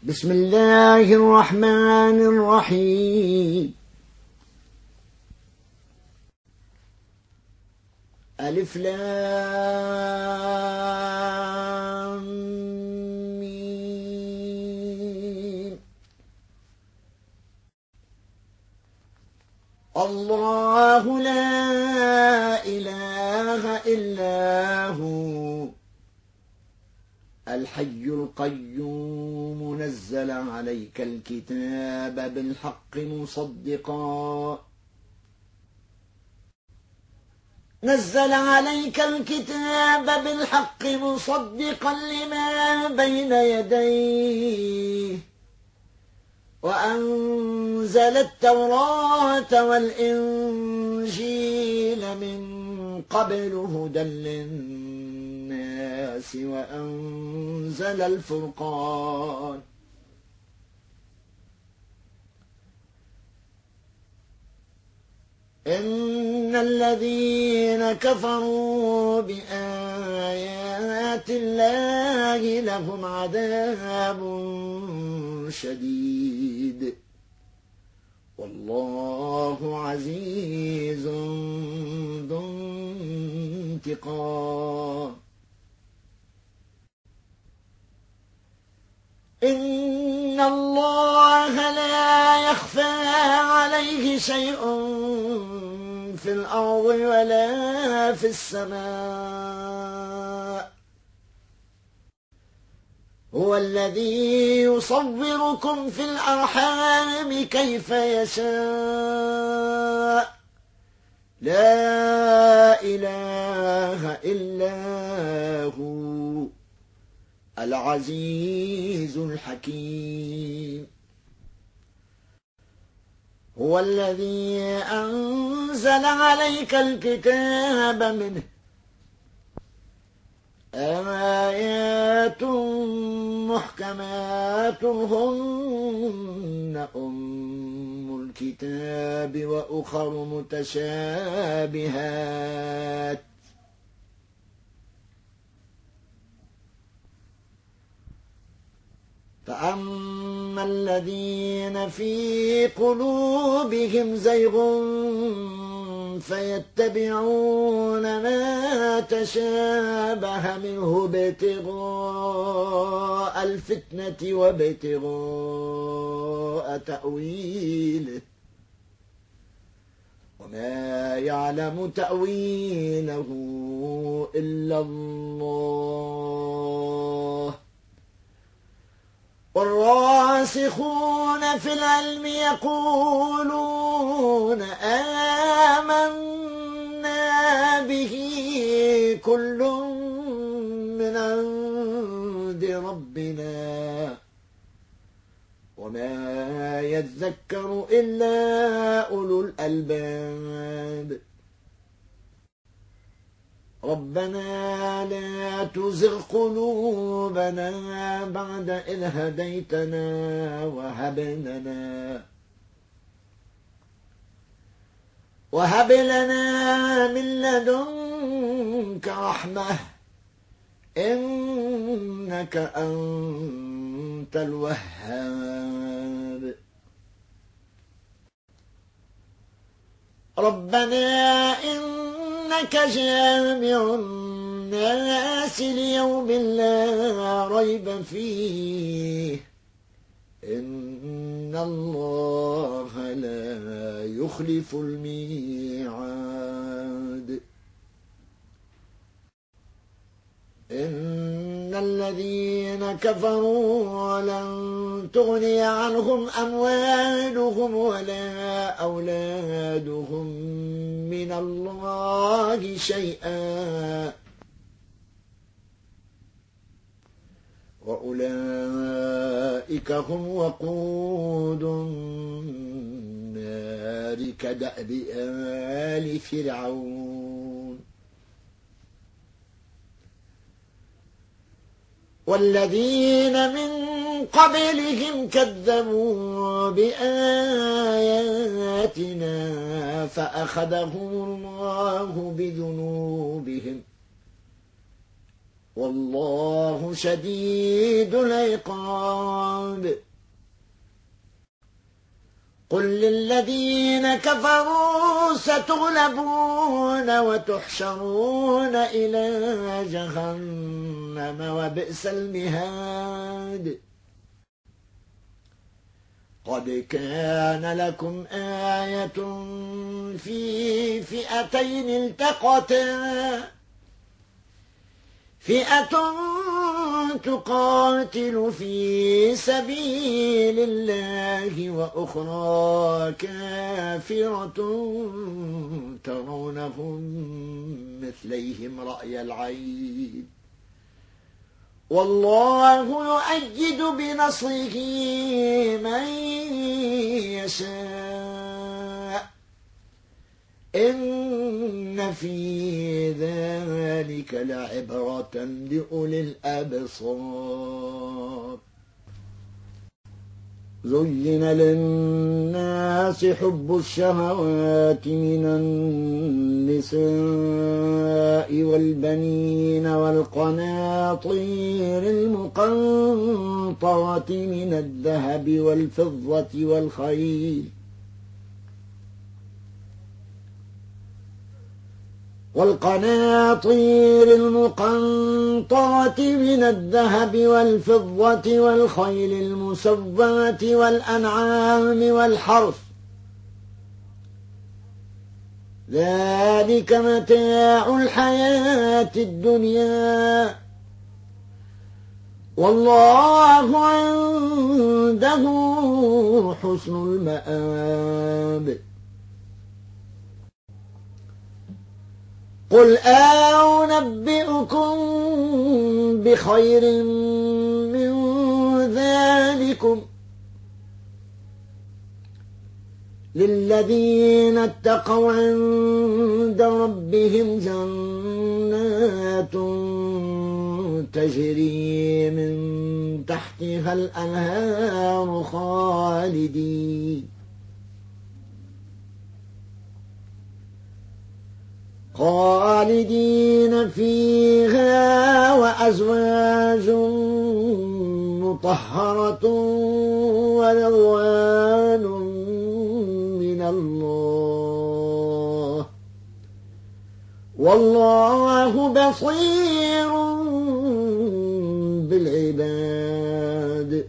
بسم الله الرحمن الرحيم. ألف لام ميم. الله لا إله إلا هو الحي القيوم نزل عليك الكتاب بالحق مصدقا لما بين يديه وأنزل التوراة والإنجيل من قبل هدى للناس وأنزل الفرقان إن الذين كفروا بآيات الله لهم عذاب شديد والله عزيز ذو انتقام. إن الله لا يخفى عليه شيء في الأرض ولا في السماء. هو الذي يصوركم في الأرحام كيف يشاء لا إله إلا هو العزيز الحكيم. هو الذي أنزل عليك الكتاب منه آيات محكمات هن أم الكتاب وأخر متشابهات فأما الذين في قلوبهم زيغ فيتبعون ما تشابه منه ابتغاء الفتنة وابتغاء تأويله وما يعلم تأويله إلا الله. والراسخون في العلم يقولون آمنا به كل من عند ربنا وما يذكر إلا أولو الألباب. ربنا لا تزغ قلوبنا بعد إذ هديتنا وهب لنا من لدنك رحمة إنك أنت الوهاب. ربنا إنك جامع الناس ليوم لا ريب فيه إن الله لا يخلف الميعاد. إن الذين كفروا ولن تغني عنهم أموالهم ولا أولادهم من الله شيئا وأولئك هم وقود النار كدأب آل فرعون. والذين من قبلهم كذبوا بآياتنا فأخذهم الله بذنوبهم والله شديد العقاب. قل للذين كفروا ستغلبون وتحشرون إلى جهنم وبئس المهاد. قد كان لكم آية في فئتين التقتا، فئة تقاتل في سبيل الله وأخرى كافرة ترونهم مثليهم رأي العين، والله يؤيد بنصره من يشاء، إن في ذلك لعبرة لأولي الأبصار. زين للناس حب الشهوات من النساء والبنين والقناطير المقنطرة من الذهب والفضة والقناطير المقنطرة من الذهب والفضة والخيل المسومة والأنعام والحرث، ذلك متاع الحياة الدنيا، والله عنده حسن المآب. قل أنبئكم بخير من ذلكم للذين اتقوا عند ربهم جنات تجري من تحتها الأنهار خالدين فيها، وأزواج مطهرة ورضوان من الله، والله بصير بالعباد.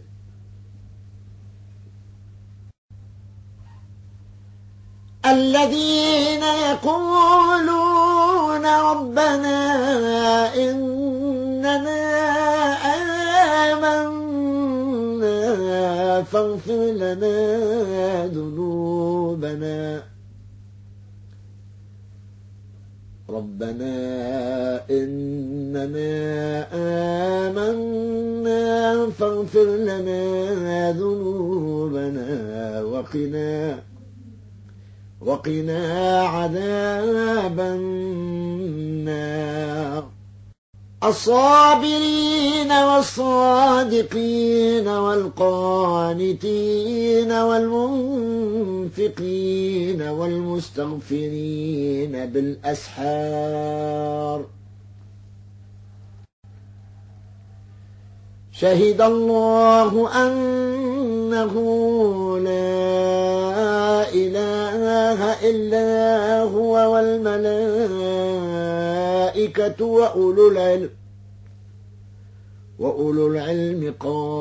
الذين يقولون ربنا إننا آمنا فاغفر لنا ذنوبنا، ربنا إننا آمنا فاغفر لنا ذنوبنا وقنا عذاب النار. الصابرين والصادقين والقانتين والمنفقين والمستغفرين بالأسحار، شهد الله أنه لا إله إلا هو والملائكة وأولو العلم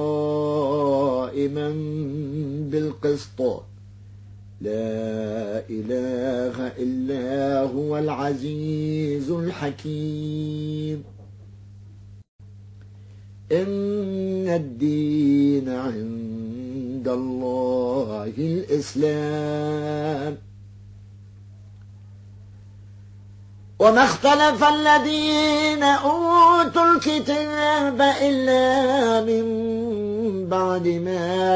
قائما بالقسط، لا إله إلا هو العزيز الحكيم. إن الدين عند الله الإسلام، وما اختلف الذين أوتوا الكتاب إلا من بعد ما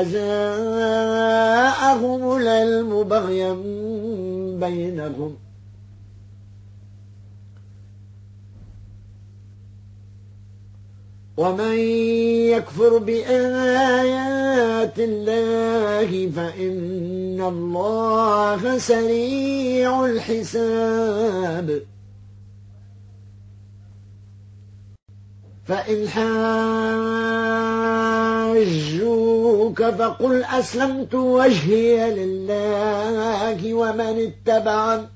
جاءهم العلم بغيا بينهم، ومن يكفر بآيات الله فإن الله سريع الحساب. فإن حاجوك فقل أسلمت وجهي لله ومن اتبعني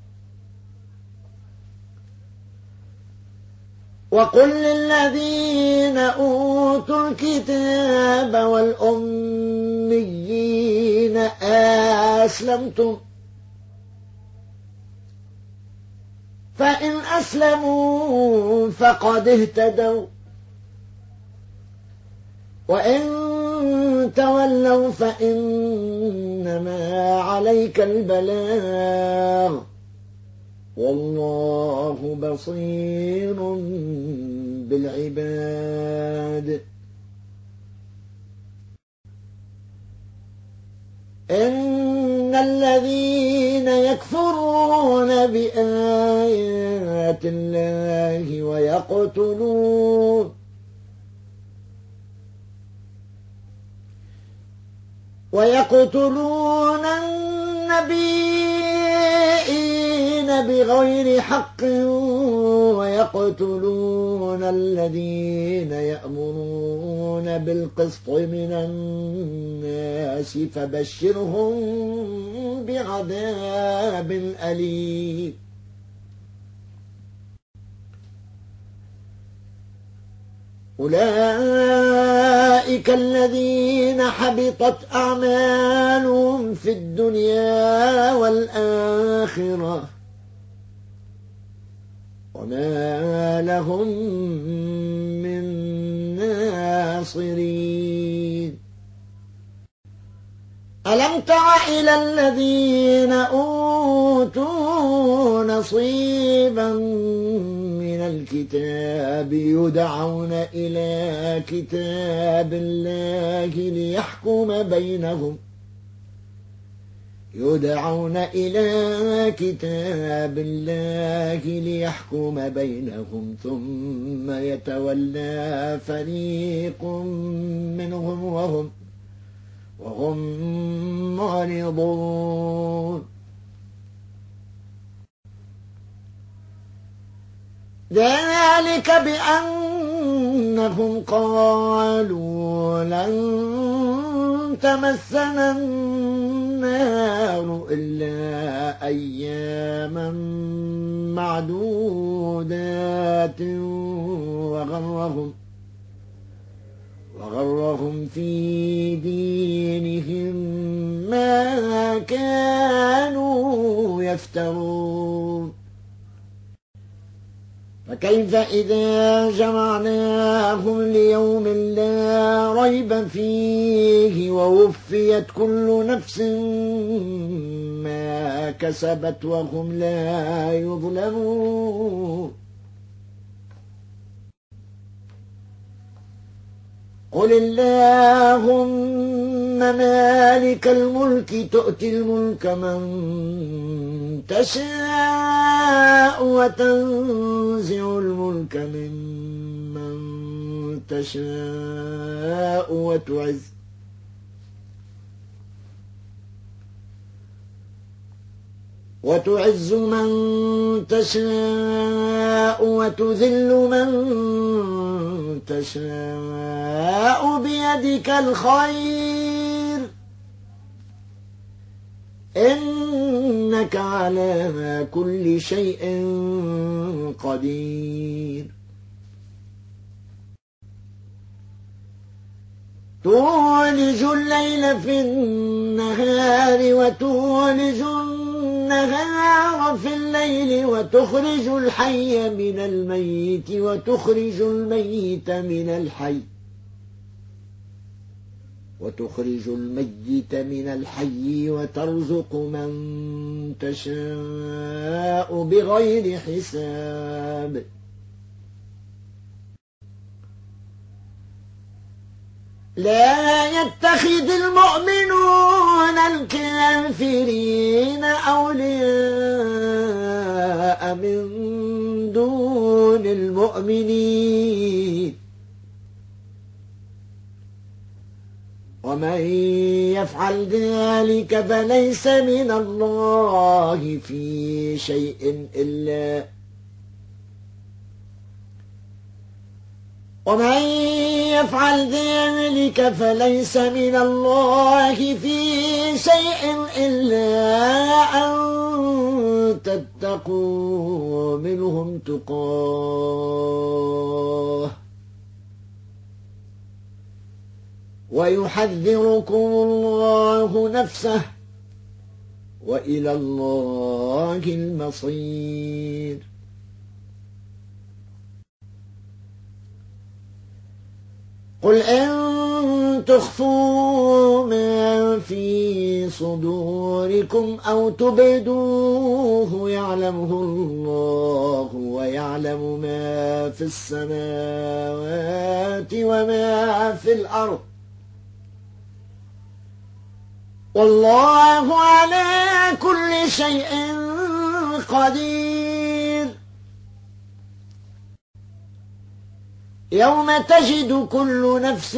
وقل للذين أوتوا الكتاب والأميين أسلمتم فإن أسلموا فقد اهتدوا وإن تولوا فإنما عليك البلاغ والله بصير بالعباد إن الذين يكفرون بآيات الله ويقتلون النبيين بغير حق ويقتلون الذين يأمرون بالقسط من الناس فبشرهم بعذاب أليم أولئك الذين حبطت أعمالهم في الدنيا والآخرة وما لهم من ناصرين ألم تر إلى الذين أوتوا نصيبا من الكتاب يدعون إلى كتاب الله ليحكم بينهم ثم يتولى فريق منهم وهم معرضون ذلك بأنهم قالوا لن تمسنا النار إلا أياما معدودات وغرهم في دينهم ما كانوا يفترون فكيف إذا جمعناهم ليوم لا ريب فيه ووفيت كل نفس ما كسبت وهم لا يظلمون قل اللهم مالك الملك تؤتي الملك من تشاء وتنزع الملك ممن تشاء وتعز من تشاء وتذل من تشاء بيدك الخير إنك على كل شيء قدير تولج الليل في النهار وتولج النهار في الليل وتخرج الحي من الميت وتخرج الميت من الحي وترزق من تشاء بغير حساب لا يتخذ المؤمنون الكافرين أولياء من دون المؤمنين ومن يفعل ذلك فليس من الله في ومن يفعل ذلك فليس من الله في شيء إلا أن تتقوا منهم تقاه ويحذركم الله نفسه وإلى الله المصير. قل إن تخفوا ما في صدوركم أو تبدوه يعلمه الله ويعلم ما في السماوات وما في الأرض والله على كل شيء قدير. يوم تجد كل نفس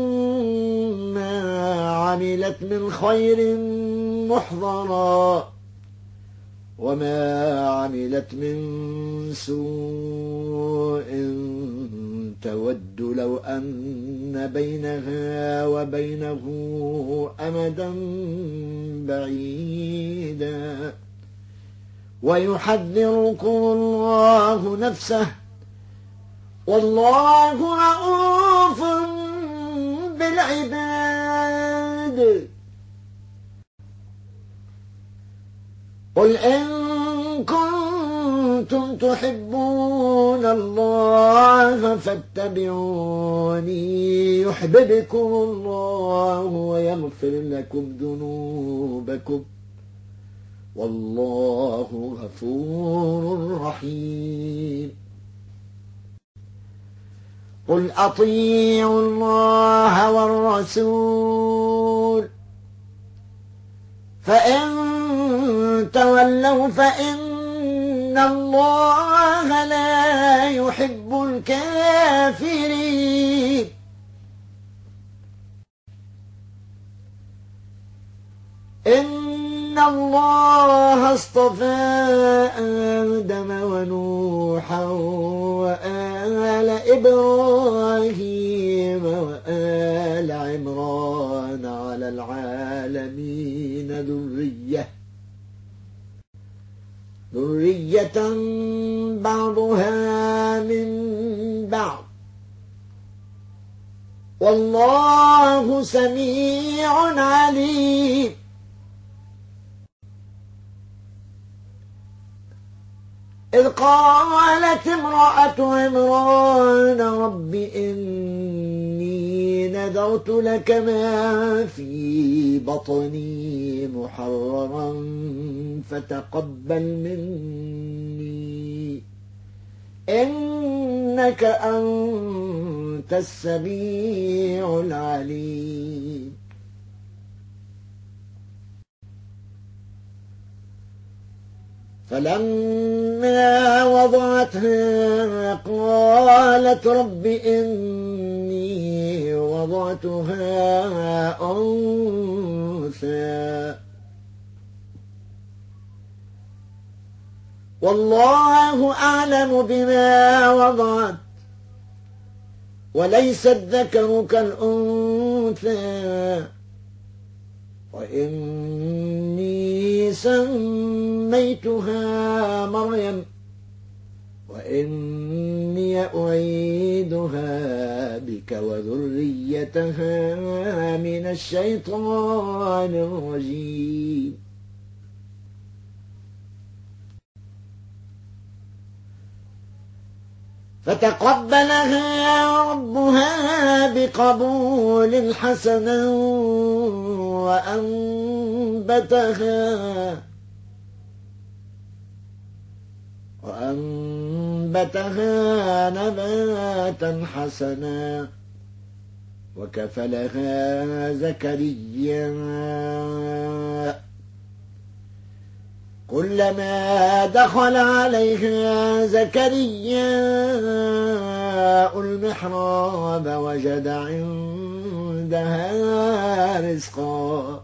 ما عملت من خير محضرا وما عملت من سوء تود لو أن بينها وبينه أمدا بعيدا ويحذركم الله نفسه والله رؤوف بالعباد. قل إن كنتم تحبون الله فاتبعوني يحببكم الله ويغفر لكم ذنوبكم والله غفور رحيم. قل أطيعوا الله والرسول فإن تولوا فإن الله لا يحب الكافرين. إن الله اصطفى آدم ونوحا وآل إبراهيم وآل عمران على العالمين ذرية بعضها من بعض والله سميع عليم. إذ قالت امرأة عمران رب إني نذرت لك ما في بطني محررا فتقبل مني إنك أنت السميع العليم. فلما وضعتها قالت رب إني وضعتها أنثى والله أعلم بما وضعت وليس الذكر كالأنثى وإني سميتها مريم وإني أعيدها بك وذريتها من الشيطان الرجيم. فتقبلها ربها بقبول حسن وأنبتها نباتا حسنا وكفلها زكريا كلما دخل عليها زكريا المحراب وجد عندها رزقا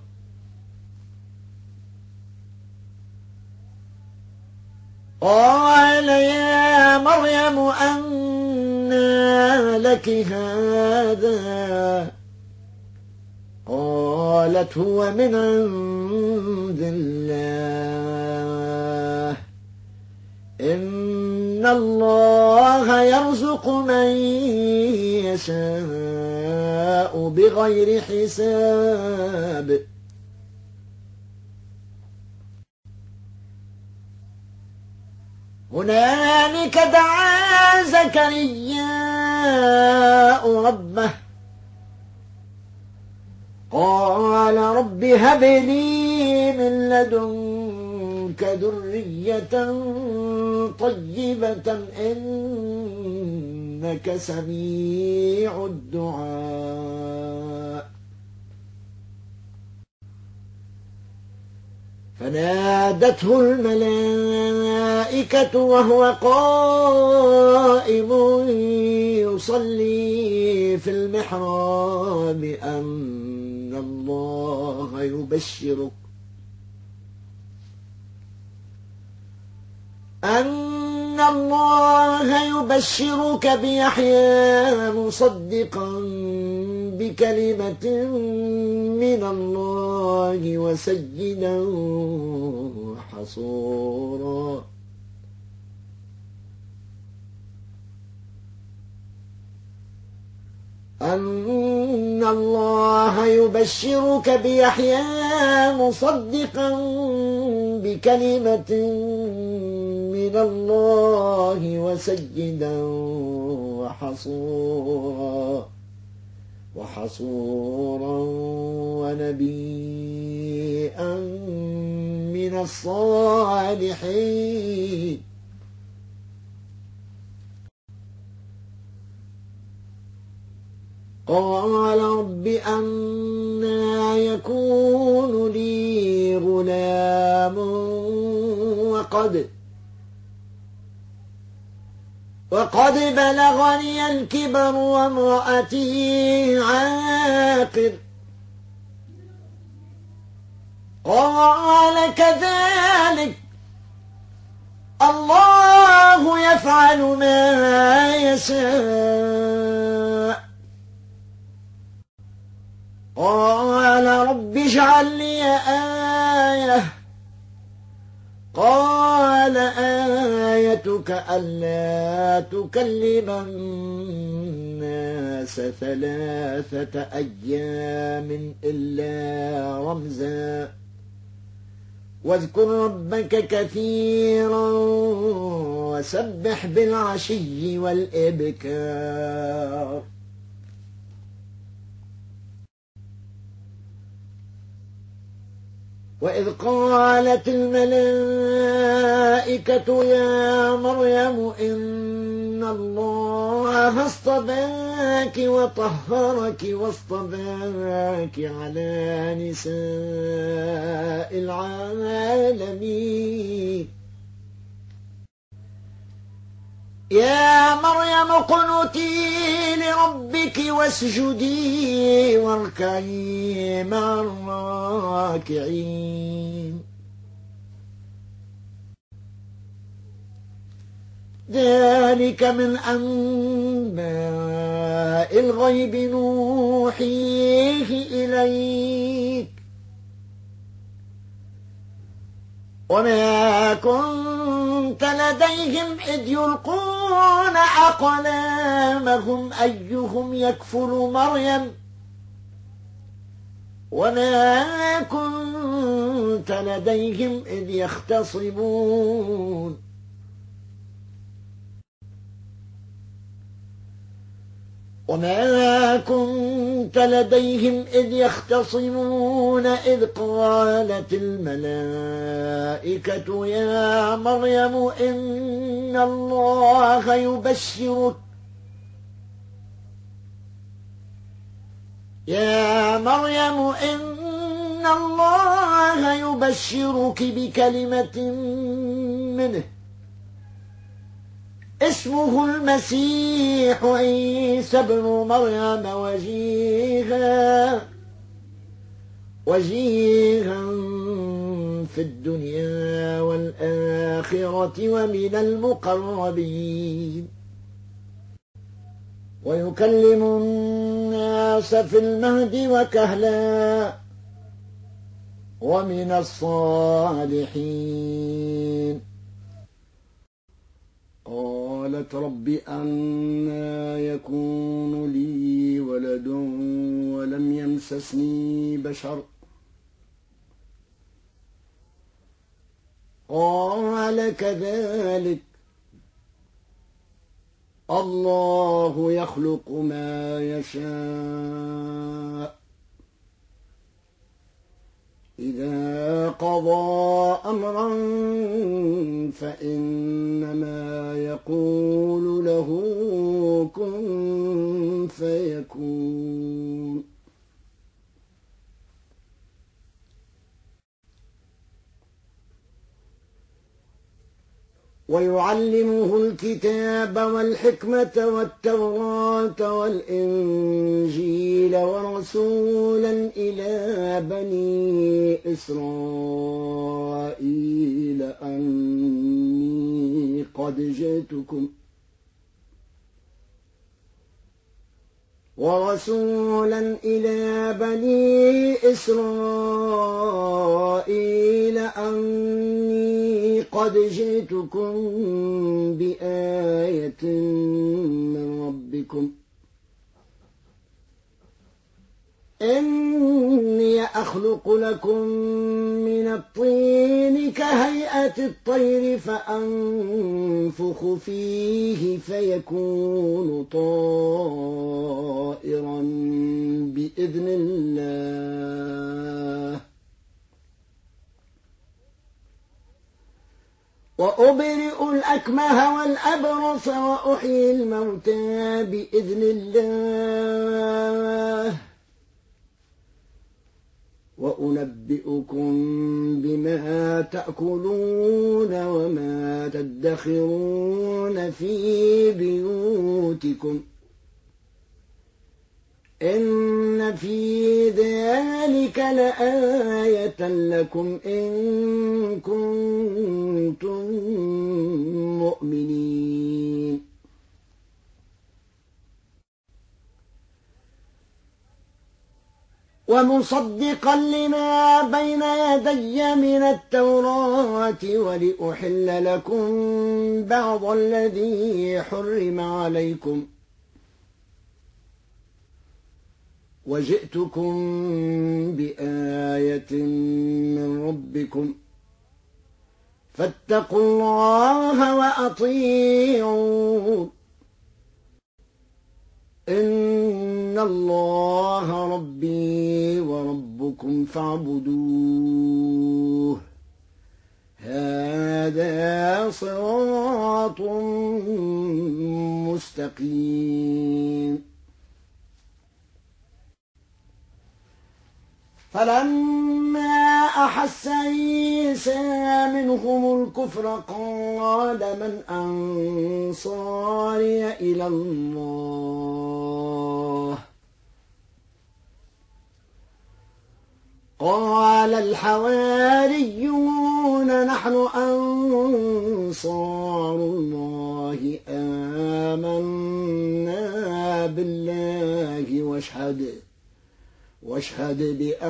قال يا مريم أنى لك هذا؟ قالت هو من عند الله، إن الله يرزق من يشاء بغير حساب. هنالك دعا زكريا ربه قال رب هب لي من لدنك ذرية طيبة إنك سميع الدعاء. فنادته الملائكة وهو قائم يصلي في المحراب أن الله يبشرك بيحيى مصدقا بكلمة من الله وسيدا وحصورا. أن الله يبشرك بيحيى مصدقا بكلمة من الله وسيدا وحصورا ونبيا من الصالحين. قال رب أنى يكون لي غلام وقد بلغني الكبر وامرأتي عاقر. قال كذلك الله يفعل ما يشاء. قال رب اجعل لي آية. قال آيتك ألا تكلم الناس 3 أيام إلا رمزا واذكر ربك كثيرا وسبح بالعشي والإبكار. وإذ قالت الملائكة يا مريم إن الله اصطفاك وطهرك واصطفاك على نساء العالمين. يا مريم اقنتي لربك واسجدي واركعي مع الراكعين. ذلك من أنباء الغيب نوحيه إليك وما كنت لديهم إذ يلقون أقلامهم أيهم يكفل مريم وما كنت لديهم إذ يختصمون. وما كنت لديهم إذ يختصمون إذ قالت الملائكة يا مريم إن الله يبشرك بكلمة منه اسمه المسيح عيسى ابن مريم وجيها في الدنيا والآخرة ومن المقربين. ويكلم الناس في المهد وكهلا ومن الصالحين. قالت رب أنى يكون لي ولد ولم يمسسني بشر قال كذلك الله يخلق ما يشاء إذا قضى أمرا فإنما يقول له كن فيكون. ويعلمه الكتاب والحكمة والتوراة والإنجيل ورسولا إلى بني إسرائيل أني قد جئتكم بآية من ربكم إني أخلق لكم من الطين كهيئة الطير فأنفخ فيه فيكون طائرا بإذن الله وأبرئ الأكمه والأبرص وأحيي الموتى بإذن الله وأنبئكم بما تأكلون وما تدخرون في بيوتكم إن في ذلك لآية لكم إن كنتم مؤمنين. ومصدقا لما بين يدي من التوراة ولأحل لكم بعض الذي حرم عليكم وجئتكم بآية من ربكم فاتقوا الله وأطيعون إن الله ربي وربكم فاعبدوه هذا صراط مستقيم. فلما أحس عيسى منهم الكفر قال من أنصاري إلى الله قال الحواريون نحن أنصار الله آمنا بالله واشهد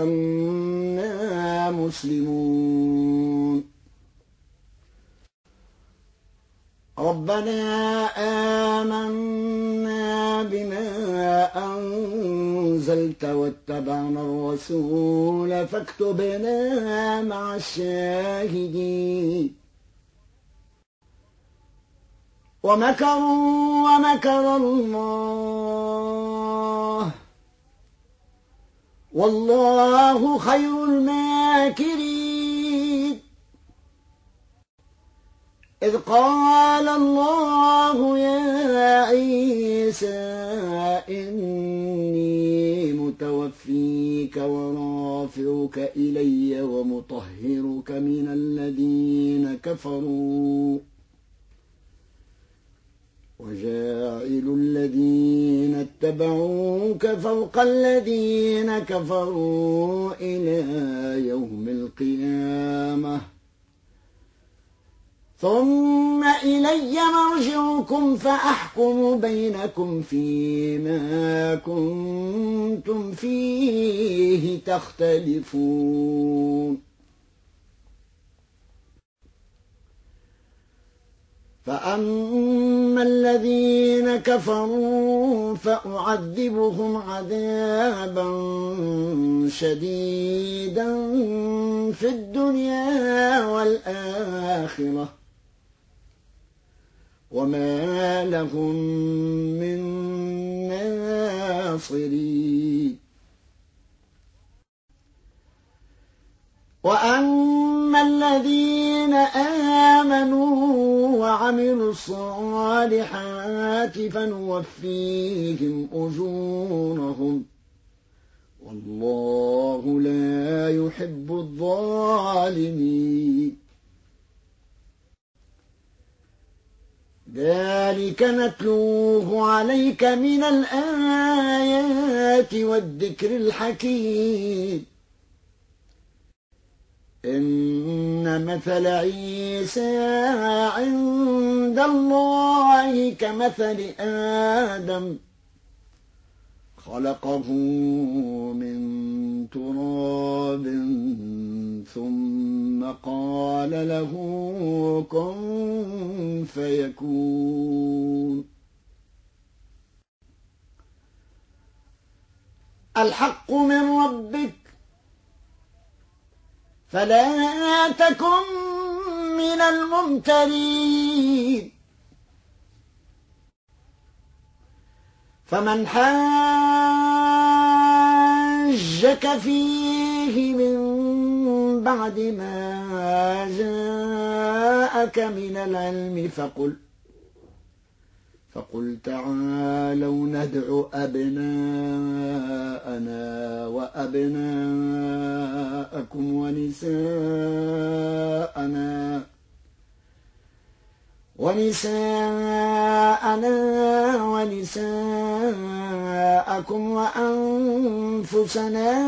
بأننا مسلمون. ربنا آمنا بما أنزلت واتبعنا الرسول فاكتبنا مع الشاهدين. ومكروا ومكر الله والله خير الماكرين. إذ قال الله يا عيسى إني متوفيك ورافعك إلي ومطهرك من الذين كفروا وجاعل الذين اتبعوك فوق الذين كفروا إلى يوم القيامة ثم إلي مرجعكم فأحكم بينكم فيما كنتم فيه تختلفون فأما الذين كفروا فأعذبهم عذابا شديدا في الدنيا والآخرة وما لهم من ناصرين وأما الذين آمنوا وعملوا الصالحات فنوفيهم أجورهم والله لا يحب الظالمين ذلك نتلوه عليك من الآيات والذكر الحكيم إن مثل عيسى عند الله كمثل آدم خلقه من تراب ثم قال له كن فيكون الحق من ربك فلا تكن من الممترين فمن حاجك فيه من بعد ما جاءك من العلم فقل تعالوا ندع أبناءنا وأبناءكم ونساءكم وأنفسنا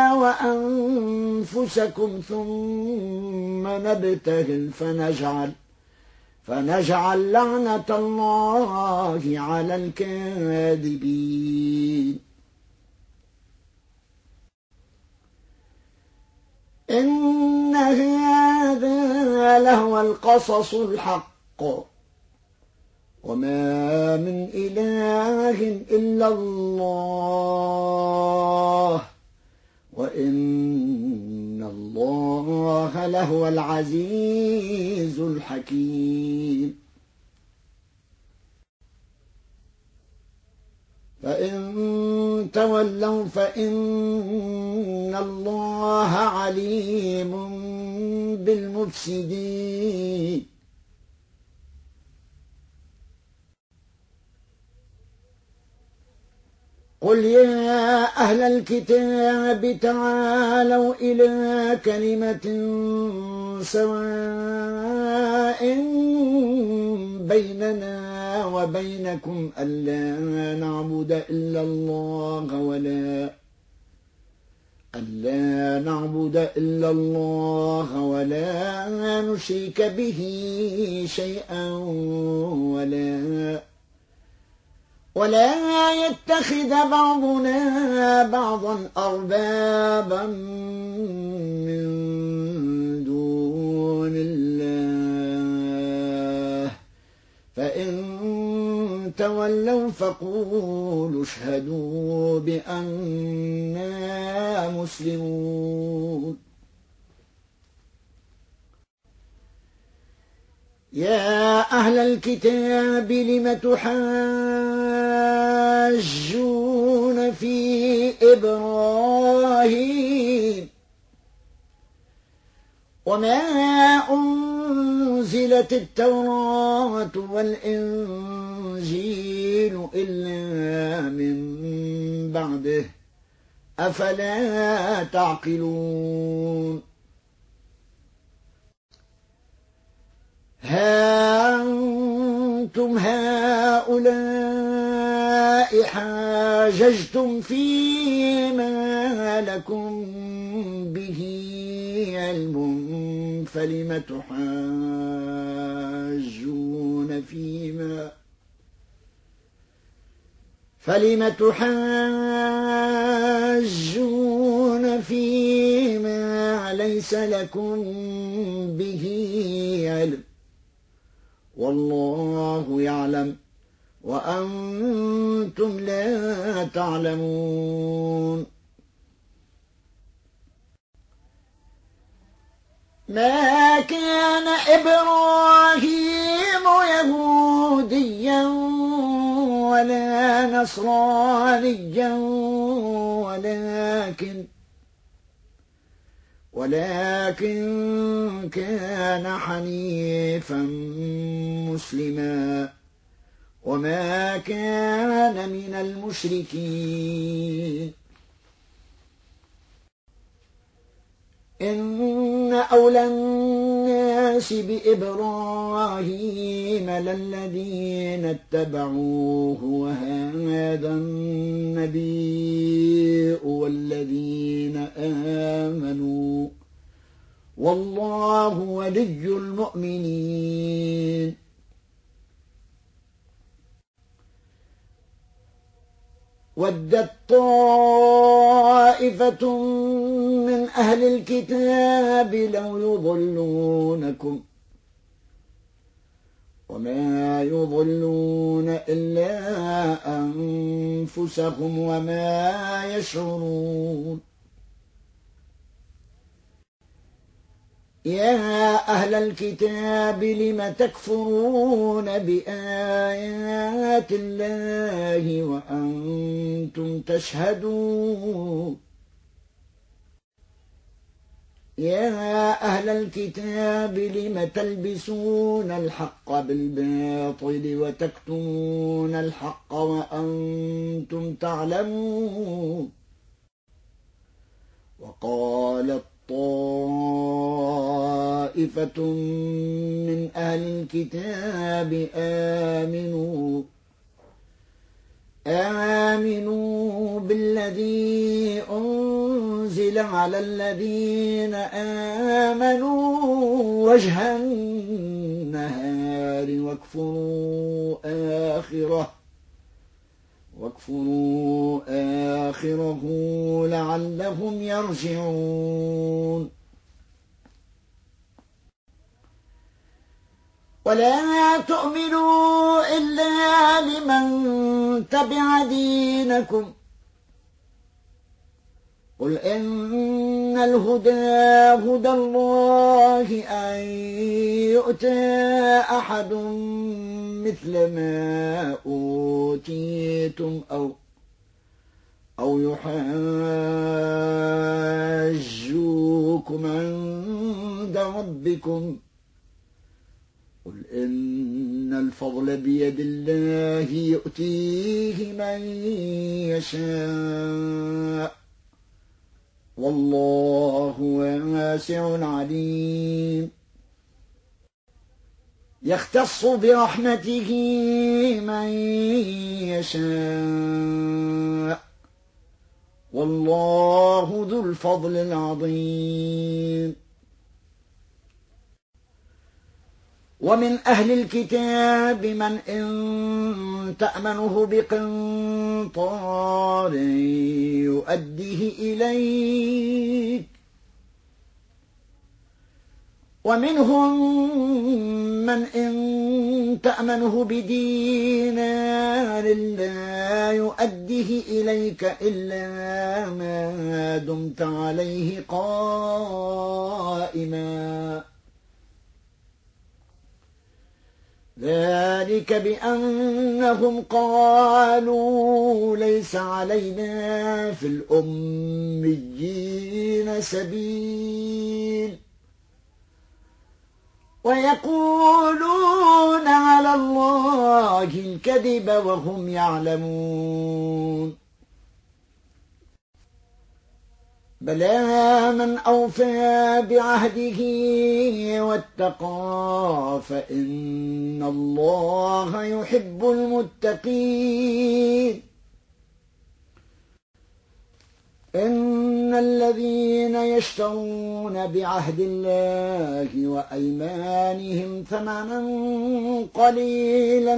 وأنفسكم ثم نبتهل فنجعل لعنة الله على الكاذبين إن هذا لهو القصص الحق وما من إله إلا الله وإن الله لهو العزيز الحكيم فإن تولوا فإن الله عليم بالمفسدين قل يا أهل الكتاب تعالوا إلى كلمة سواء بيننا وبينكم ألا نعبد إلا الله ولا نشرك به شيئا ولا يتخذ بعضنا بعضا أربابا من دون الله فإن تولوا فقولوا اشهدوا بأننا مسلمون يا أهل الكتاب لم تحاجون في إبراهيم وما أنزلت التوراة والإنجيل إلا من بعده أفلا تعقلون ها أنتم هؤلاء حاججتم فيما لكم به علم فلم تحاجون فيما ليس لكم به علم والله يعلم وأنتم لا تعلمون. ما كان إبراهيم يهوديا ولا نصرانيا ولكن كان حنيفا مسلما وما كان من المشركين. إن أولى الناس بإبراهيم للذين اتبعوه وهذا النبي والذين آمنوا والله ولي المؤمنين. ودت طائفة من أهل الكتاب لو يضلونكم وما يضلون إلا أنفسهم وما يشعرون. يا أهل الكتاب لم تكفرون بآيات الله وأنتم تشهدون. يا أهل الكتاب لم تلبسون الحق بالباطل وتكتمون الحق وأنتم تعلمون. وقالت طائفة من أهل الكتاب آمنوا بالذي أنزل على الذين آمنوا وجه النهار واكفروا آخره لعلهم يرجعون. ولا تؤمنوا إلا لمن تبع دينكم قل إن الهدى هدى الله أن يؤتى أحد مثل ما أوتيتم أو يحاجوكم عند ربكم قل إن الفضل بيد الله يؤتيه من يشاء والله واسع عليم. يختص برحمته من يشاء والله ذو الفضل العظيم. ومن أهل الكتاب من إن تأمنه بقنطار يؤديه إليك ومنهم من إن تأمنه بدينار لا يؤديه إليك إلا ما دمت عليه قائما ذلك بأنهم قالوا ليس علينا في الأميين سبيل ويقولون على الله الكذب وهم يعلمون. بلى من أوفى بعهده واتقى فإن الله يحب المتقين. إن الذين يشترون بعهد الله وأيمانهم ثمنا قليلا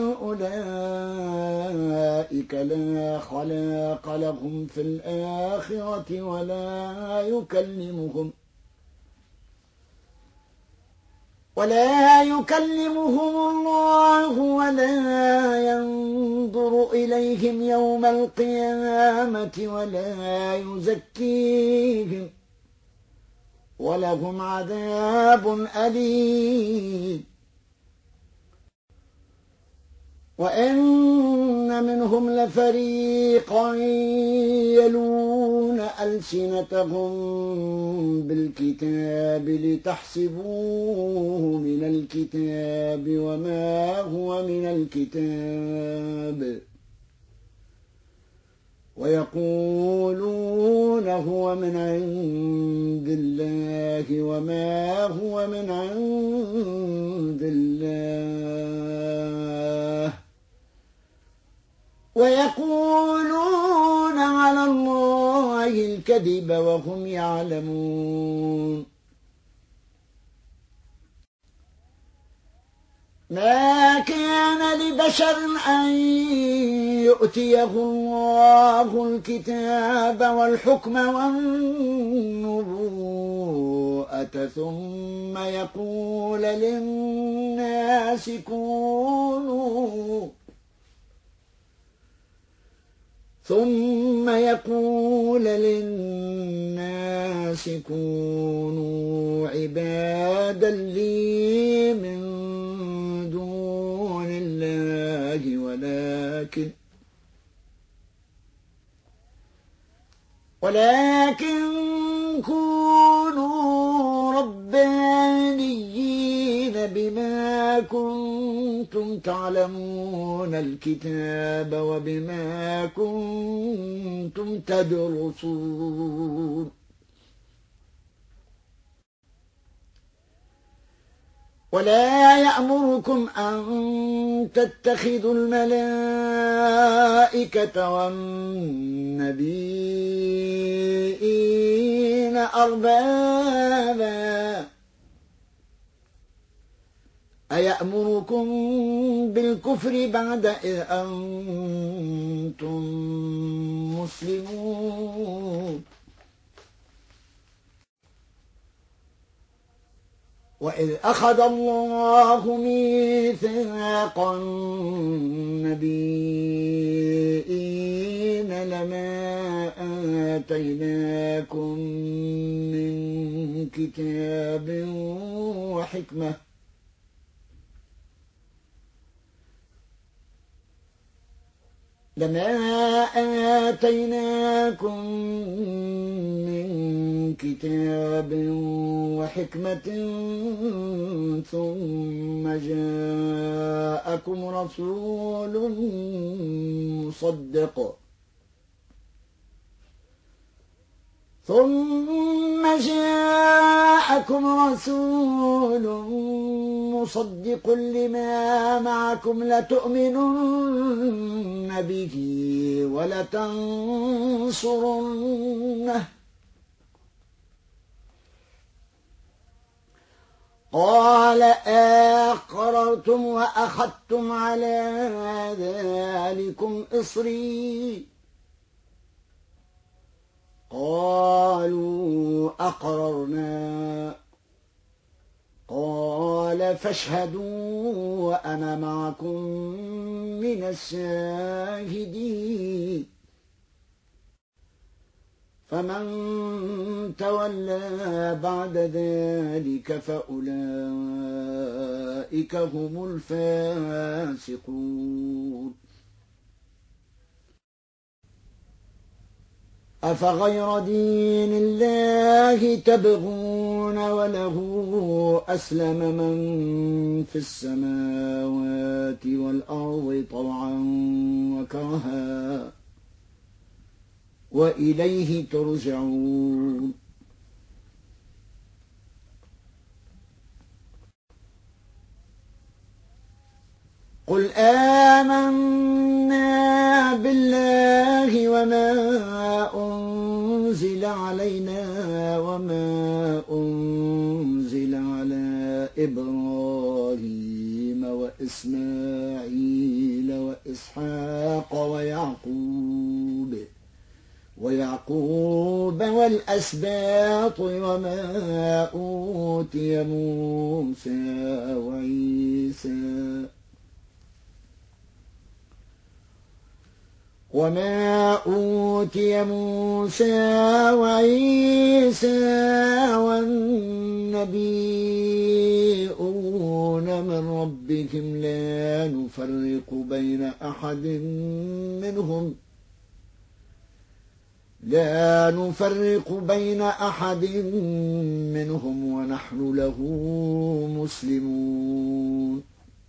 أولئك لا خلاق لهم في الآخرة ولا يكلمهم الله ولا ينظر إليهم يوم القيامة ولا يزكيهم ولهم عذاب أليم. وإن منهم لفريقا يلون ألسنتهم بالكتاب لتحسبوه من الكتاب وما هو من الكتاب ويقولون هو من عند الله وما هو من عند الله ويقولون على الله الكذب وهم يعلمون. ما كان لبشر أن يؤتيه الله الكتاب والحكم والنبوءة ثم يقول للناس كونوا عبادا لي من دون الله ولكن كونوا ربانيين بما كنتم تعلمون الكتاب وبما كنتم تدرسون ولا يأمركم أن تتخذوا الملائكة والنبيين أربابا أيأمركم بالكفر بعد إذ أنتم مسلمون. وإذ أخذ الله ميثاق النبيين لما آتيناكم من كتاب وحكمة ثم جاءكم رسول مصدق لما معكم لتؤمنن به ولتنصرنه قال أقررتم وأخذتم على ذلكم إصري قالوا أقررنا قال فاشهدوا وأنا معكم من الشاهدين. فمن تولى بعد ذلك فأولئك هم الفاسقون. أفغير دين الله تبغون وله أسلم من في السماوات والأرض طوعا وكرها وإليه ترجعون. قل آمنا بالله وما أنزل علينا وما أنزل على إبراهيم وإسماعيل وإسحاق ويعقوب والأسباط وما أوتي موسى وعيسى والنبيون من ربهم لا نفرق بين أحد منهم ونحن له مسلمون.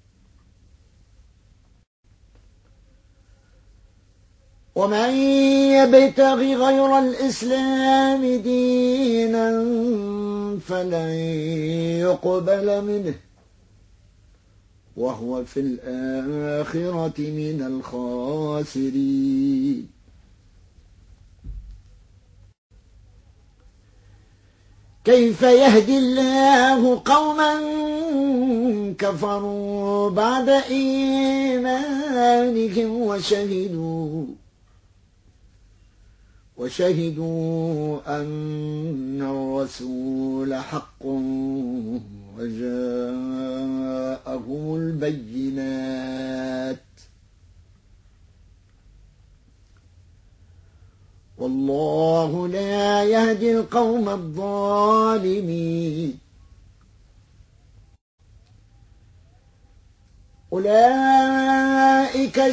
ومن يبتغ غير الإسلام دينا فلن يقبل منه وهو في الآخرة من الخاسرين. كيف يهدي الله قوما كفروا بعد إيمانهم وشهدوا أن الرسول حق وجاءهم البينات والله لا يهدي القوم الظالمين. أولئك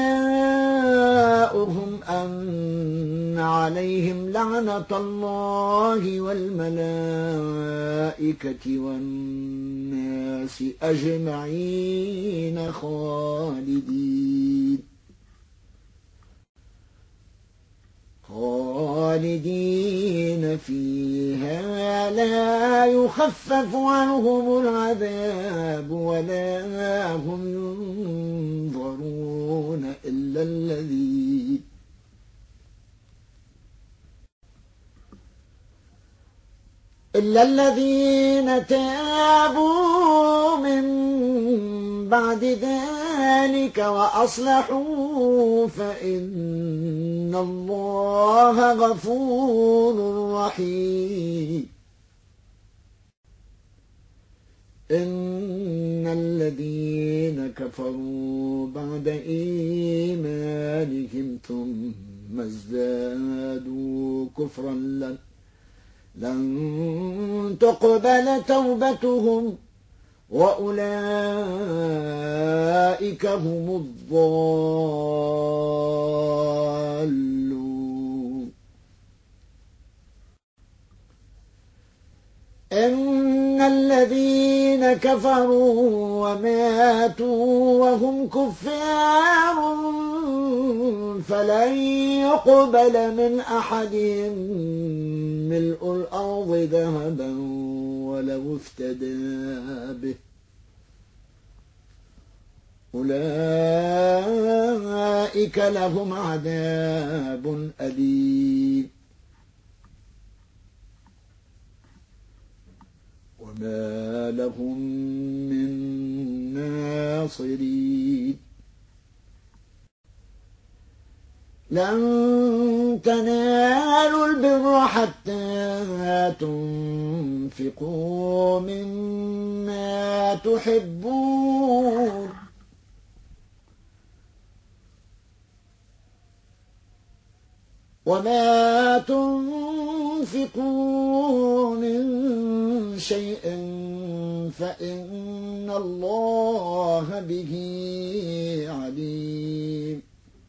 جزاؤهم أن عليهم لعنة الله والملائكة والناس أجمعين خالدين فيها لا يخفف عنهم العذاب ولا هم ينظرون إلا الذين تابوا من بعد ذلك وأصلحوا فإن الله غفور رحيم. إن الذين كفروا بعد إيمانهم ثم ازدادوا كفرا لن تقبل توبتهم وأولئك هم الضالون. إن الذين كفروا وماتوا وهم كفار فلن يقبل من أحدهم ملء الأرض ذهبا ولو افتدى به أولئك لهم عذاب أليم وما لهم من ناصرين. لن تنالوا البر حتى تنفقوا مما تحبون وما تنفقوا من شيء فإن الله به عليم.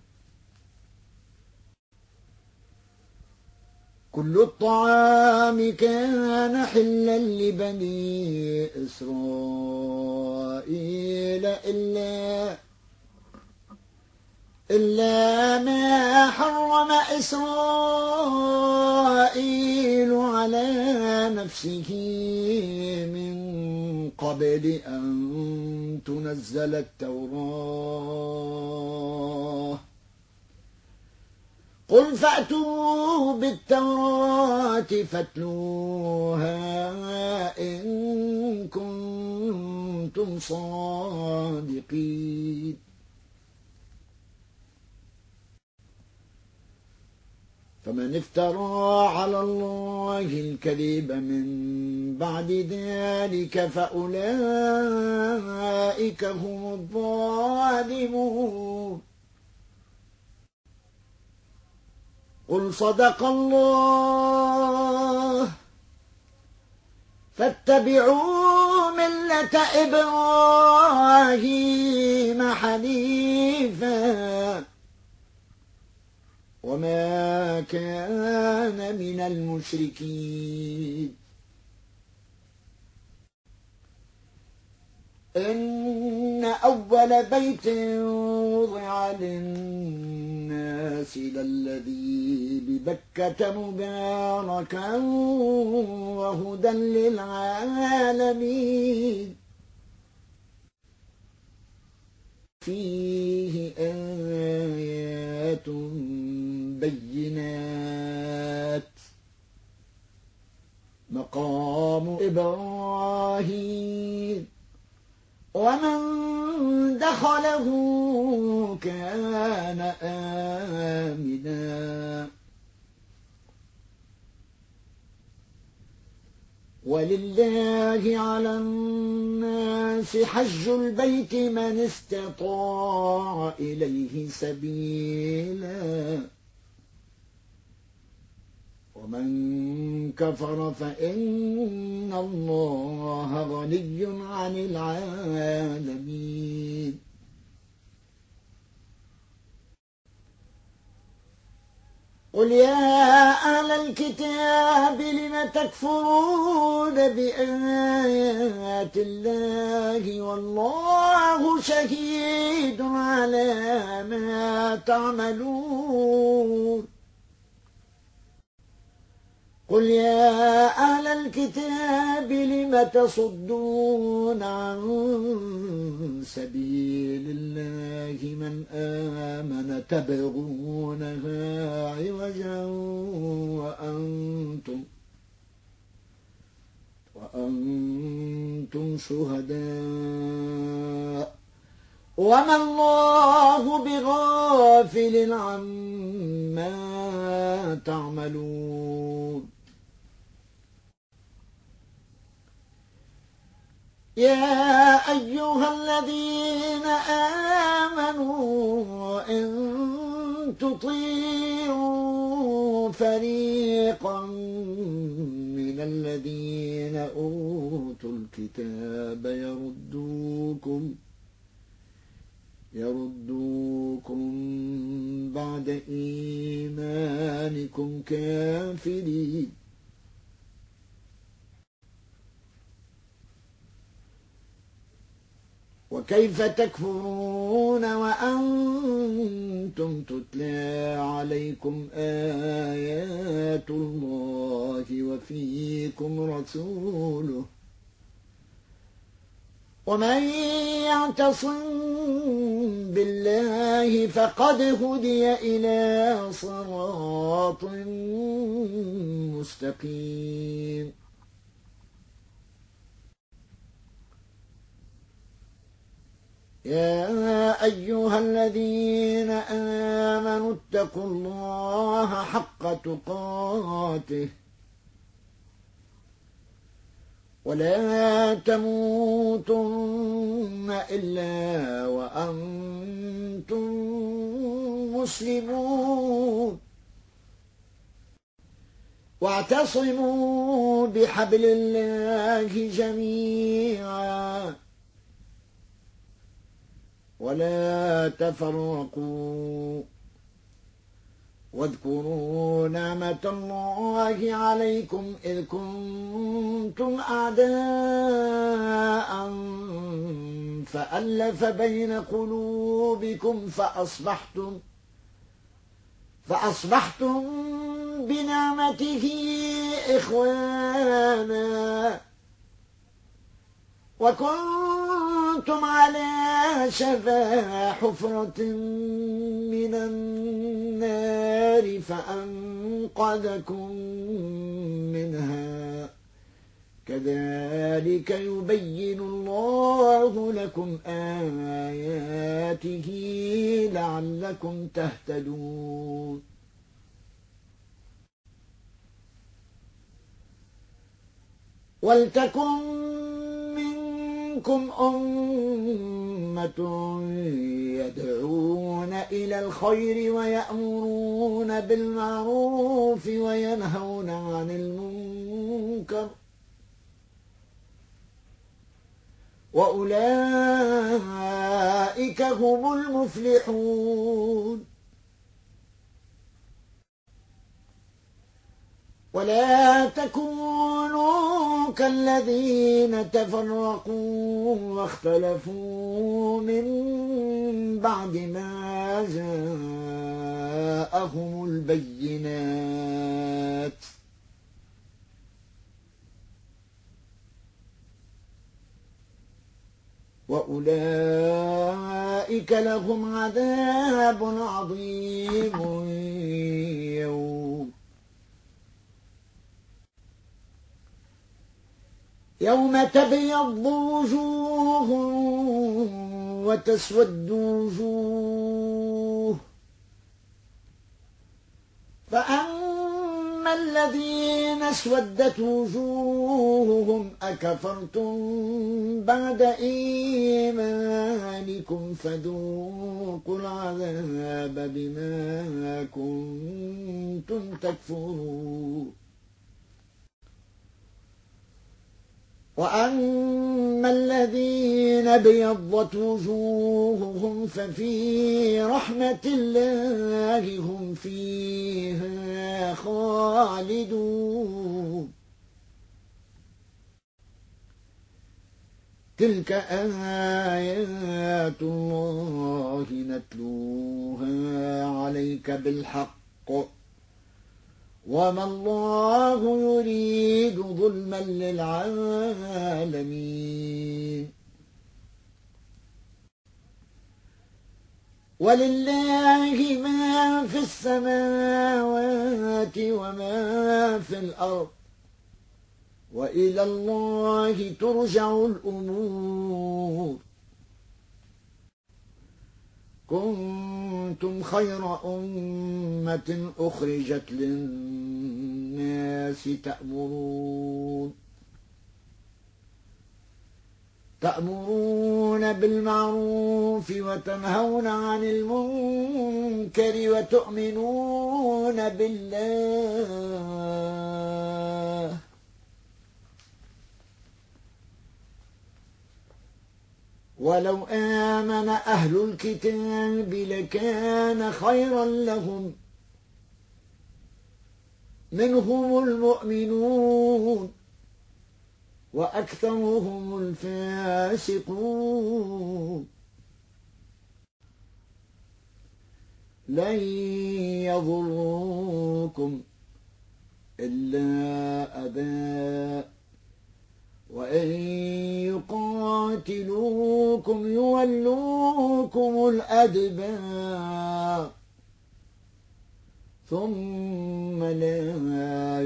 كل الطعام كان حلا لبني إسرائيل إلا ما حرم إسرائيل على نفسه من قبل أن تنزل التوراة قل فأتوا بالتوراة فاتلوها إن كنتم صادقين فمن افترى على الله الكذب من بعد ذلك فأولئك هم الظالمون قل صدق الله فاتبعوا ملة إبراهيم حنيفا وما كان من المشركين إن أول بيت وضع للناس للذي ببكة مباركا وهدى للعالمين فيه آيات بينات مقام إبراهيم ومن دخله كان آمنا ولله على الناس حج البيت من استطاع إليه سبيلا ومن كفر فإن الله غني عن العالمين قل يا أهل الكتاب لم تكفرون بآيات الله والله شهيد على ما تعملون قل يا أهل الكتاب لم تصدون عن سبيل الله من آمن تبغونها عوجا وأنتم شهداء وما الله بغافل عما تعملون يا أيها الذين آمنوا إن تطيعوا فريقا من الذين أوتوا الكتاب يردوكم بعد إيمانكم كافرين وكيف تكفرون وأنتم تتلى عليكم آيات الله وفيكم رسوله ومن يعتصم بالله فقد هدي إلى صراط مستقيم يا أيها الذين آمنوا اتقوا الله حق تقاته ولا تموتن إلا وأنتم مسلمون واعتصموا بحبل الله جميعا ولا تفرقوا واذكروا نعمة الله عليكم إذ كنتم أعداء فألف بين قلوبكم فأصبحتم بنعمته إخوانا وكنتم كنتم على شفا حفرة من النار فأنقذكم منها كذلك يبين الله لكم آياته لعلكم تهتدون ولتكن منكم أمة يدعون إلى الخير ويأمرون بالمعروف وينهون عن المنكر وأولئك هم المفلحون ولا تكونوا كالذين تفرقوا واختلفوا من بعد ما جاءهم البينات وأولئك لهم عذاب عظيم يوم تبيض وجوه وتسود وجوه فأما الذين اسودت وجوههم أكفرتم بعد إيمانكم فذوقوا العذاب بما كنتم تكفرون وأما الذين ابيضت وجوههم ففي رحمة الله هم فيها خالدون تلك آيات الله نتلوها عليك بالحق وما الله يريد ظلما للعالمين ولله ما في السماوات وما في الأرض وإلى الله ترجع الأمور كنتم خير أمة أخرجت للناس تأمرون بالمعروف وتنهون عن المنكر وتؤمنون بالله ولو آمن أهل الكتاب لكان خيرا لهم منهم المؤمنون وأكثرهم الفاسقون لن يضروكم إلا أذى وإن يقاتلوكم يولوكم الأدبار ثم لا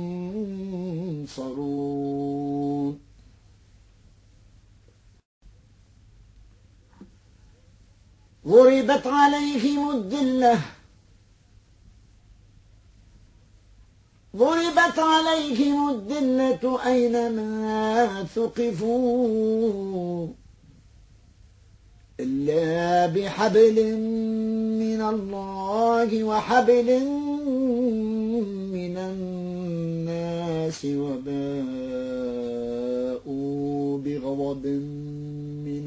ينصرون ضربت عليهم الذلة أينما ثقفوا إلا بحبل من الله وحبل من الناس وباءوا بغضب من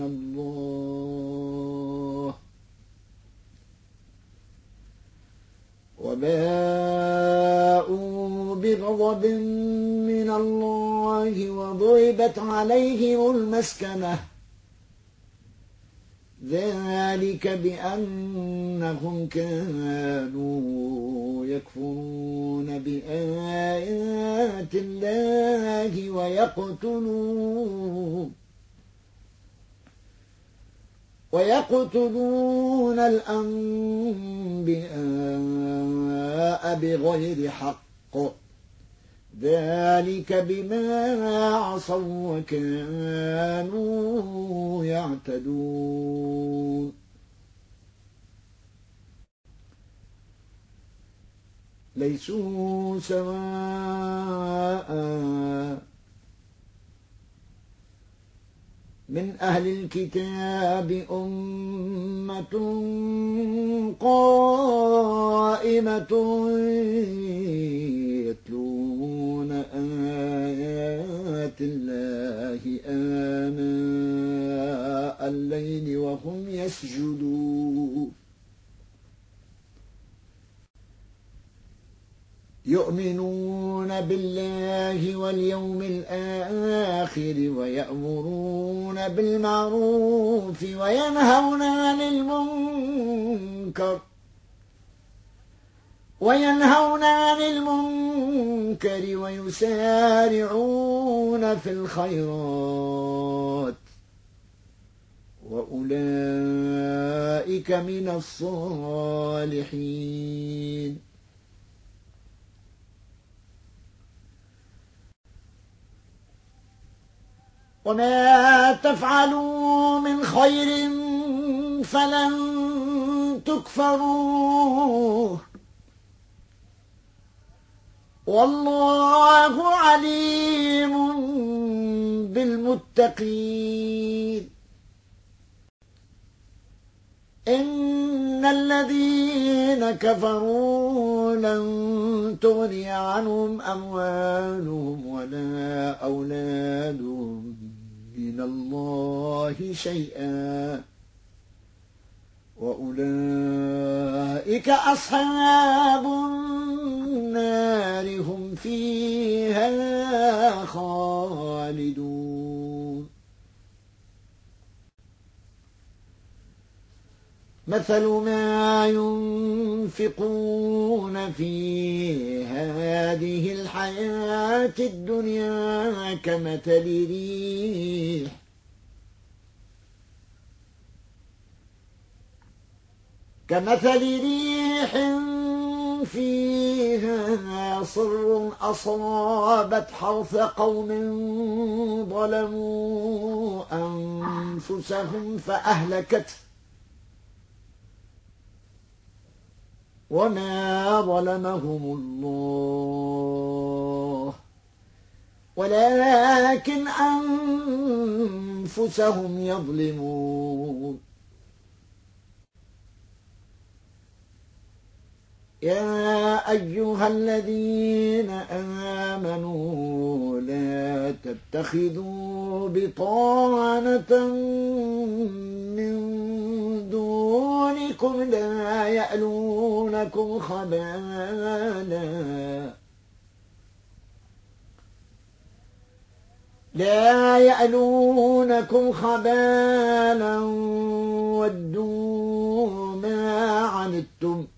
الله وضربت عليهم المسكنة ذلك بأنهم كانوا يكفرون بآيات الله ويقتلون الأنبياء بغير حق ذلك بما عصوا وكانوا يعتدون ليسوا سواء من أهل الكتاب أمة قائمة يتلون آيات الله آناء الليل وهم يسجدون يؤمنون بالله واليوم الآخر ويأمرون بالمعروف وينهون عن المنكر ويسارعون في الخيرات وأولئك من الصالحين وما تفعلوا من خير فلن تكفروه والله عليم بالمتقين إن الذين كفروا لن تغني عنهم أموالهم ولا أولادهم من الله شيئا وأولئك أصحاب النار هم فيها خالدون مثل ما ينفقون في هذه الحياة الدنيا كمثل ريح فيها صر أصابت حرث قوم ظلموا أنفسهم فأهلكته وما ظلمهم الله ولكن أنفسهم يظلمون يا أيها الذين آمنوا لا تتخذوا بطانة من دونكم لا يألونكم خبالا ودوا ما عنتم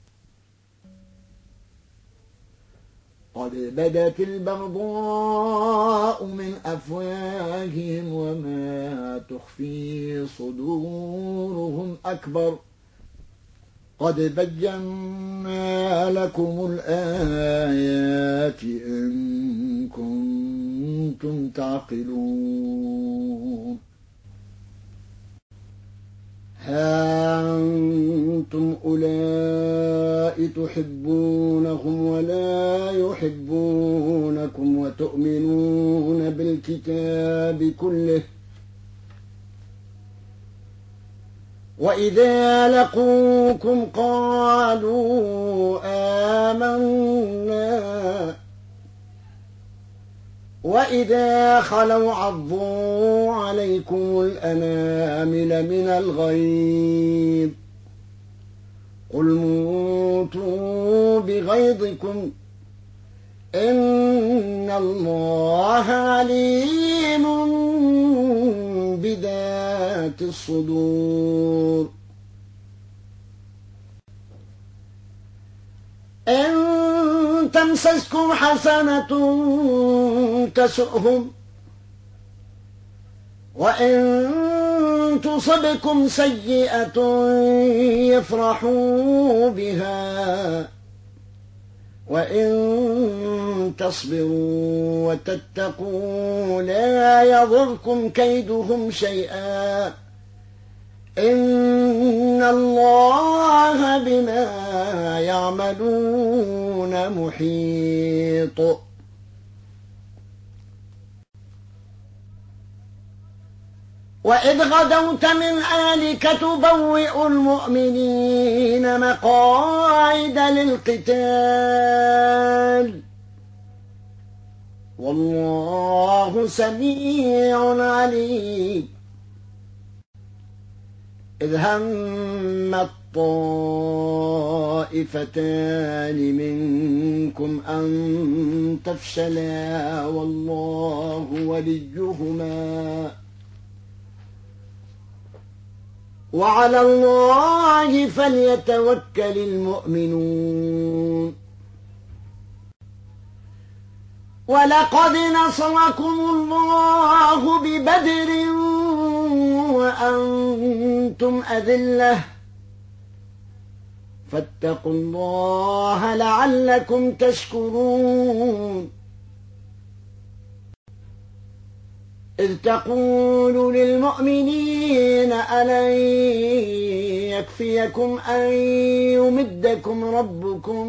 قد بدت البغضاء من أفواههم وما تخفي صدورهم أكبر قد بينا لكم الآيات إن كنتم تعقلون ها أنتم أولئك تحبونهم ولا يحبونكم وتؤمنون بالكتاب كله وإذا لقوكم قالوا آمنا وإذا خلوا عضوا عليكم الأنامل من الغيظ قل موتوا بغيظكم إن الله عليم بذات الصدور إن تمسسكم حسنة تسؤهم وإن تصبكم سيئة يفرحوا بها وإن تصبروا وتتقوا لا يضركم كيدهم شيئا إن الله بما يعملون محيط. وإذ غدوت من أهلك تبوئ المؤمنين مقاعد للقتال والله سميع عليم. إذ هم الطائفتان منكم أن تفشلا والله وليهما وعلى الله فليتوكل المؤمنون. ولقد نصركم الله ببدر وأنتم أذلة فاتقوا الله لعلكم تشكرون. إذ تقول للمؤمنين ألن يكفيكم أن يمدكم ربكم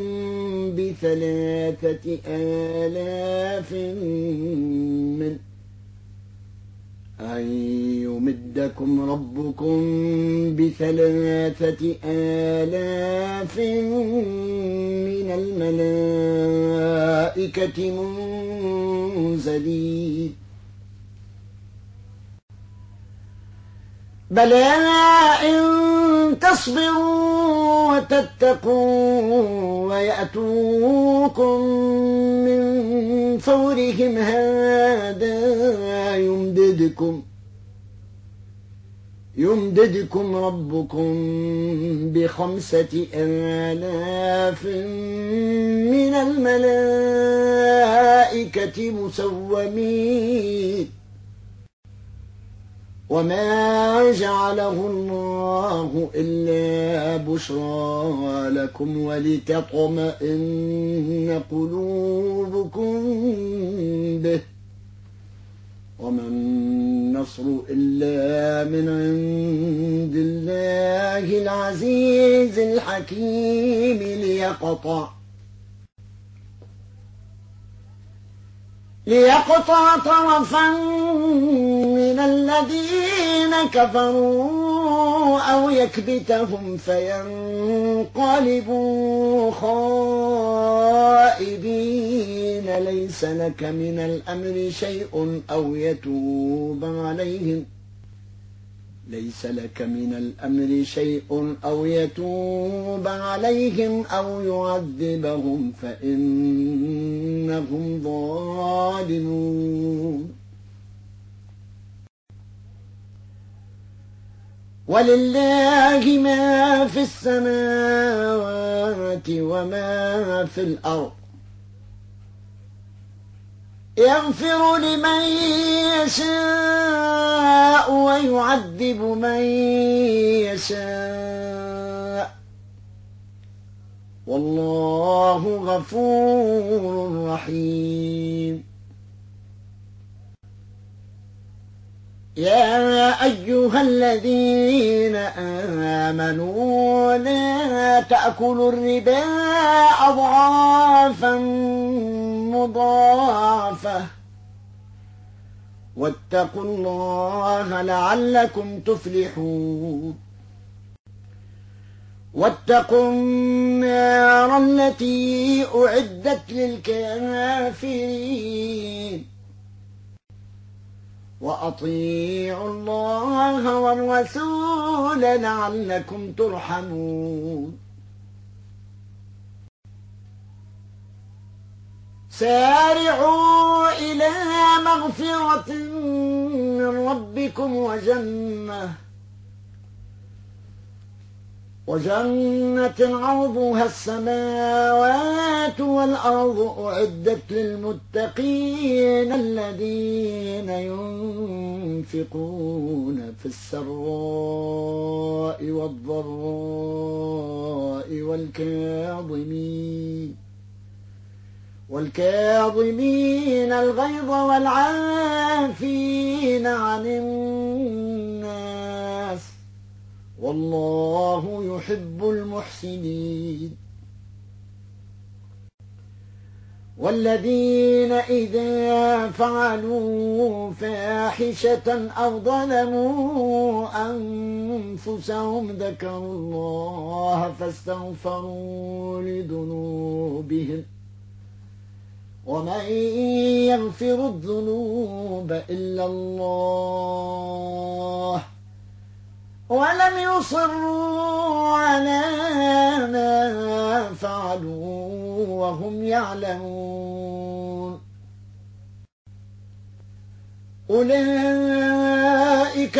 بثلاثة آلاف من الملائكة منزلين بلى إن تصبروا وتتقوا ويأتوكم من فورهم هذا يمددكم ربكم ب5,000 من الملائكة مسومين وما جعله الله إلا بشرى لكم ولتطمئن قلوبكم به وما النصر إلا من عند الله العزيز الحكيم ليقطع طرفا من الذين كفروا أو يكبتهم فينقلبوا خائبين ليس لك من الأمر شيء أو يتوب عليهم أو يعذبهم فإنهم ظالمون. ولله ما في السماوات وما في الأرض يغفر لمن يشاء ويعذب من يشاء والله غفور رحيم. يا أيها الذين آمنوا لا تأكلوا الربا أضعافا مضاعفة واتقوا الله لعلكم تفلحون. واتقوا النار التي أعدت للكافرين وأطيعوا الله والرسول لعلكم ترحمون. سارعوا إلى مغفرة من ربكم وجنة عرضها السماوات والأرض أعدت للمتقين الذين ينفقون في السراء والضراء والكاظمين الغيظ والعافين عن الناس والله يحب المحسنين. والذين إذا فعلوا فاحشة أو ظلموا أنفسهم ذكروا الله فاستغفروا لذنوبهم ومن يغفر الذنوب إلا الله ولم يصروا على ما فعلوا وهم يعلمون أولئك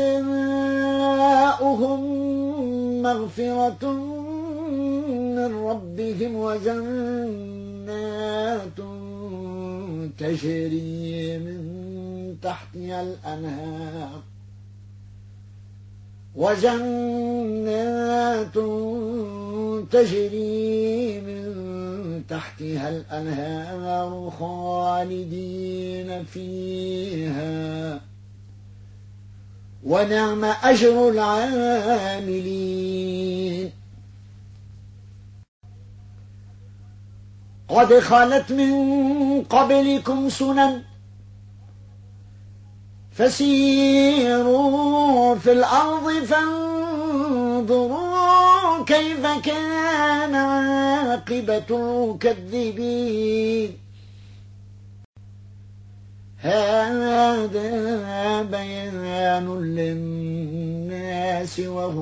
جزاؤهم مغفرة من ربهم وجنات تجري من تحتها الأنهار خالدين فيها ونعم أجر العاملين. قد خلت من قبلكم سنن فسيروا في الأرض فانظروا كيف كان عاقبة المكذبين. هذا بيان للناس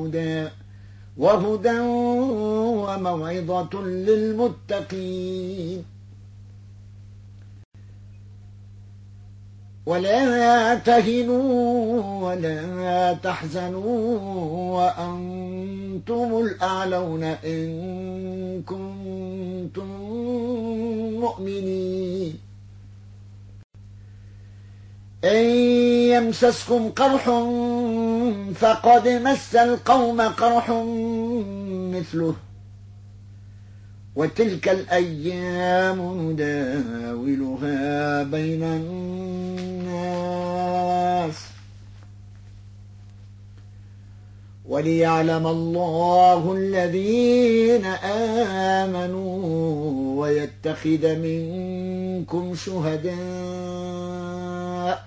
وهدى وموعظة للمتقين. ولا تهنوا ولا تحزنوا وأنتم الأعلون إن كنتم مؤمنين. إن يمسسكم قرح فقد مس القوم قرح مثله وتلك الأيام نداولها بين الناس وليعلم الله الذين آمنوا ويتخذ منكم شهداء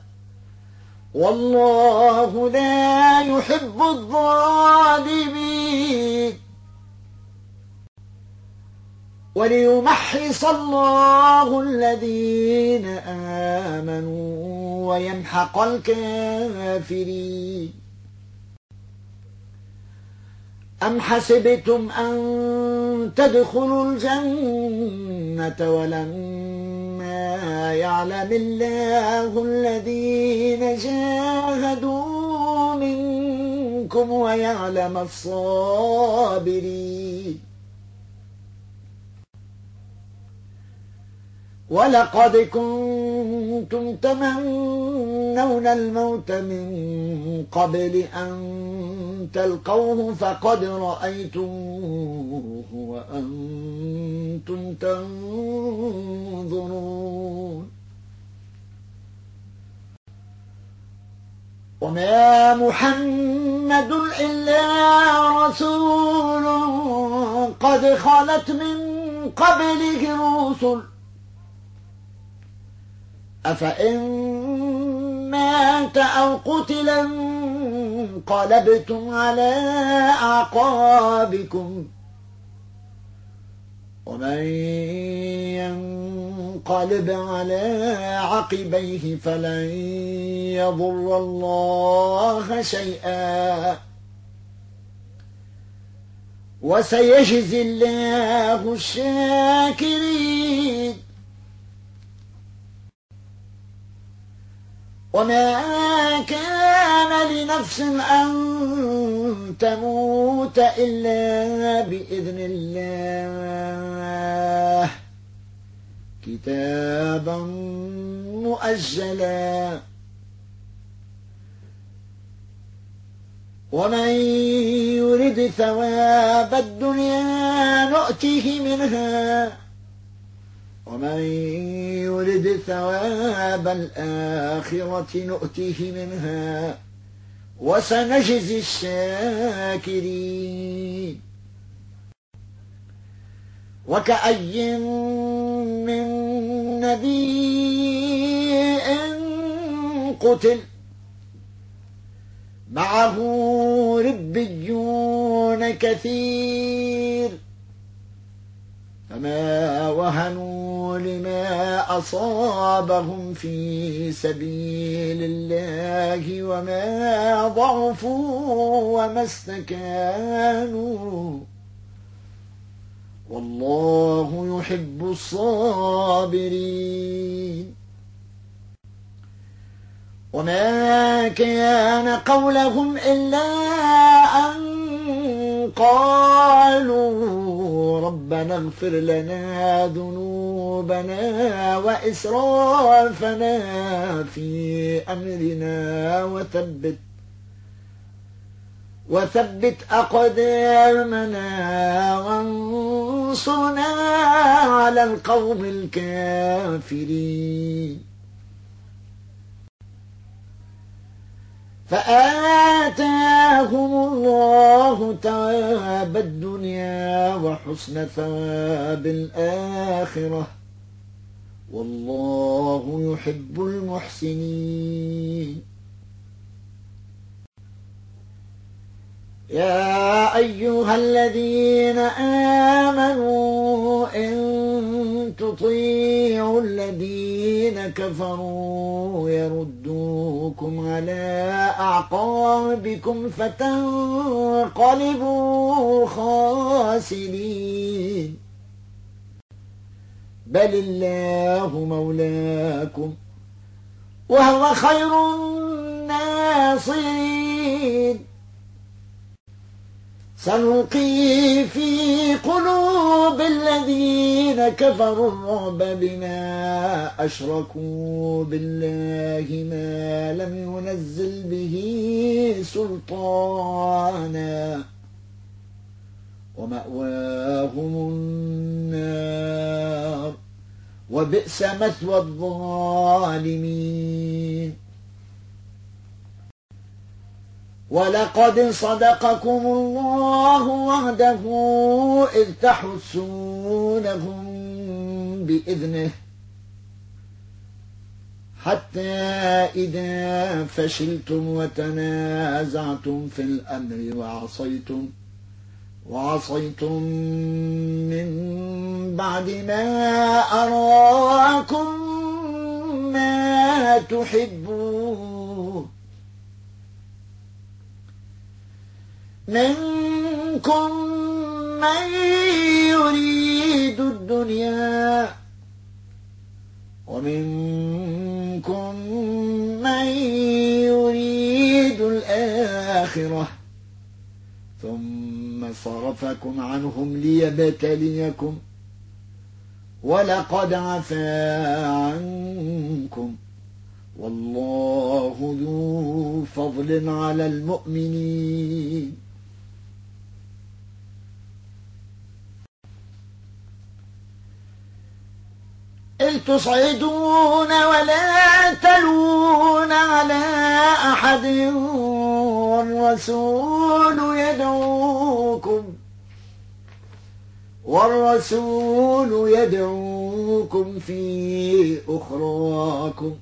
والله لا يحب الظالمين. وليمحص الله الذين آمنوا ويمحق الكافرين. أم حسبتم أن تدخلوا الجنة ولما يعلم الله الذين جاهدوا منكم ويعلم الصابرين. ولقد كنتم تمنون الموت من قبل أن تلقوه فقد رأيتموه وأنتم تنظرون. وما محمد إلا رسول قد خلت من قبله الرسل أفإن مات أو قتل انقلبتم على أعقابكم ومن ينقلب على عقبيه فلن يضر الله شيئا وسيجزي الله الشاكرين. وما كان لنفس أن تموت إلا بإذن الله كتابا مؤجلا ومن يرد ثواب الدنيا نؤته منها ومن يرد ثواب الآخرة نؤته منها وسنجزي الشاكرين وكأي من نبي قتل معه ربيون كثير فما وهنوا لما أصابهم في سبيل الله وما ضعفوا وما استكانوا والله يحب الصابرين وما كان قولهم إلا أن قالوا ربنا اغفر لنا ذنوبنا وإسرافنا في أمرنا وثبت أقدامنا وانصرنا على القوم الكافرين فآتاهم الله ثواب الدنيا وحسن ثواب الآخرة والله يحب المحسنين يا أيها الذين آمنوا إن تطيعوا الذين كفروا يردوكم على أعقابكم فتنقلبوا خاسرين بل الله مولاكم وهو خير الناصرين سنلقي في قلوب الذين كفروا الرعب بما أشركوا بالله ما لم ينزل به سلطانا ومأواهم النار وبئس مثوى الظالمين ولقد صدقكم الله وعده إذ تحسونهم بإذنه حتى إذا فشلتم وتنازعتم في الأمر وعصيتم من بعد ما أراكم ما تحبون منكم من يريد الدنيا ومنكم من يريد الآخرة ثم صرفكم عنهم ليبتليكم ولقد عفا عنكم والله ذو فضل على المؤمنين إذ تصعدون ولا تلون على أحد والرسول يدعوكم في أخراكم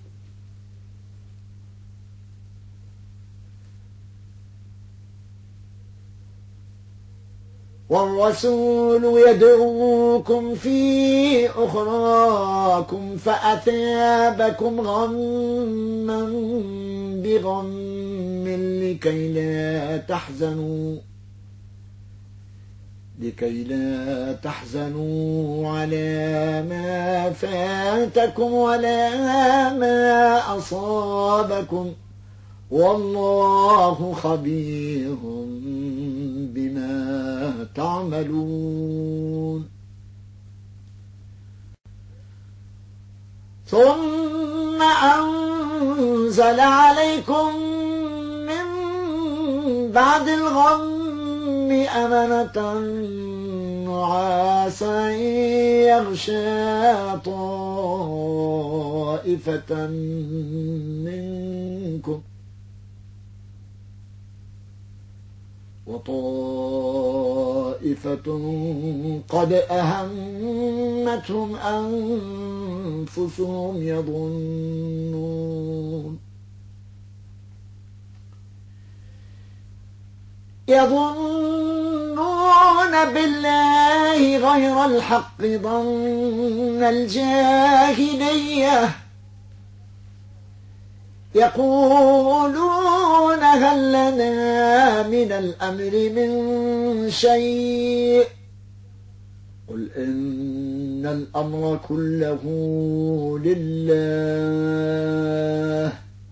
فأثابكم غما بغم لكي لكي لا تحزنوا على ما فاتكم ولا ما أصابكم والله خبير بما تعملون. ثم أنزل عليكم من بعد الغم أمنة نعاسا يغشى طائفة منكم وطائفة قد أهمتهم أنفسهم يظنون بالله غير الحق ظن الجاهلية يقولون هل لنا من الأمر من شيء قل إن الأمر كله لله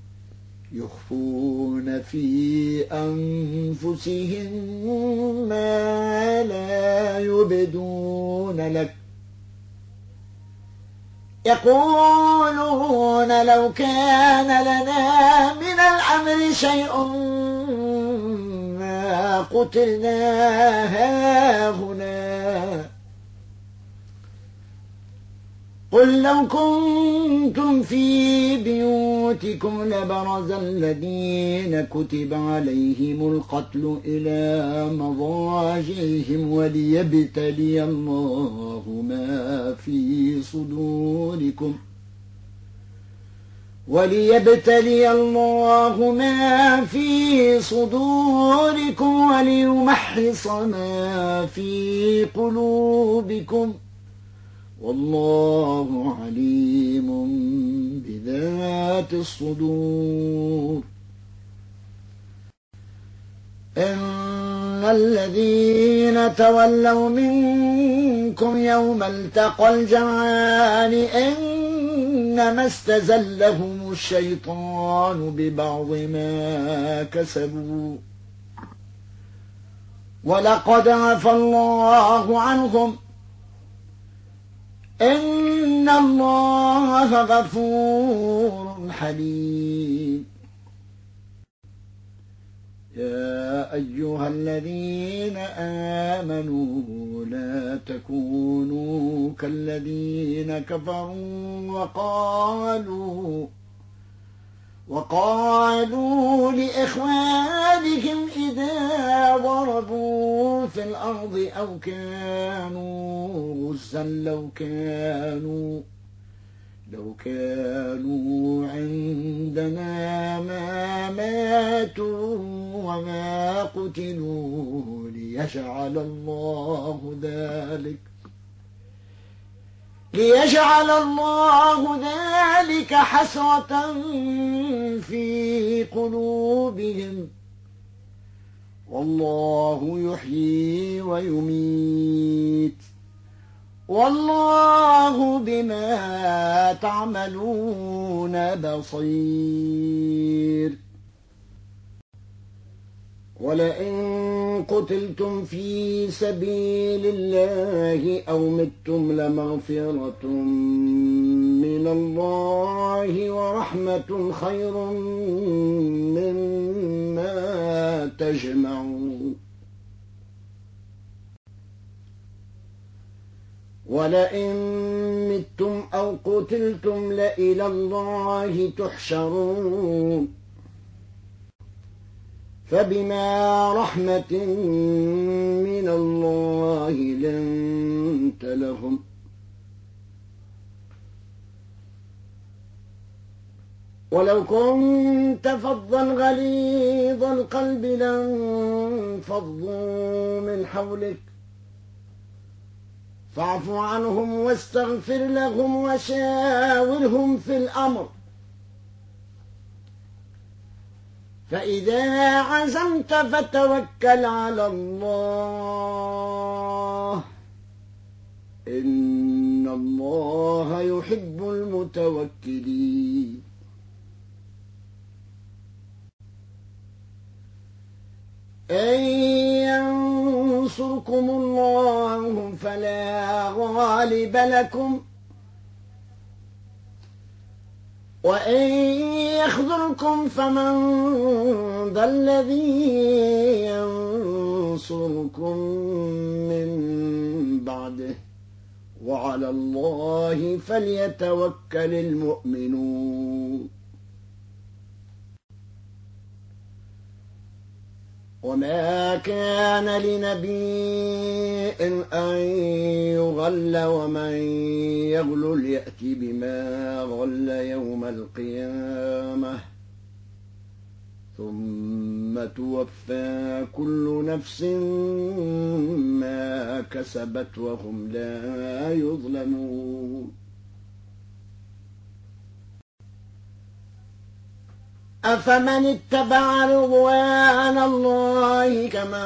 يخفون في أنفسهم ما لا يبدون لك يقولون لو كان لنا من الأمر شيء ما قتلنا هاهنا قل لو كنتم في بيوتكم لبرز الذين كتب عليهم القتل إلى مضاجعهم وليبتلي الله ما في صدوركم وليمحص ما في قلوبكم والله عليم بذات الصدور. إن الذين تولوا منكم يوم التقى الجمعان إنما استزلهم الشيطان ببعض ما كسبوا ولقد عفى الله عنهم إن الله غفور حليم. يا أيها الذين آمنوا لا تكونوا كالذين كفروا وقالوا لإخوانهم إذا ضربوا في الأرض أو كانوا غزا لو كانوا عندنا ما ماتوا وما قتلوا ليجعل الله ذلك حسرة في قلوبهم والله يحيي ويميت والله بما تعملون بصير. ولئن قتلتم في سبيل الله أو متم لمغفرة من الله ورحمة خير مما تجمعون. ولئن متم أو قتلتم لإلى الله تحشرون. فبما رحمة من الله لنت لهم ولو كنت فظا غليظ القلب لانفضوا من حولك فاعف عنهم واستغفر لهم وشاورهم في الأمر فإذا عزمت فتوكل على الله إن الله يحب المتوكلين إن ينصركم الله فلا غالب لكم وإن يخذلكم فمن ذا الذي ينصركم من بعده وعلى الله فليتوكل المؤمنون وما كان لنبي أن يغل ومن يغل يأت بما غل يوم القيامة ثم توفى كل نفس ما كسبت وهم لا يظلمون أفمن اتبع رضوان الله كمن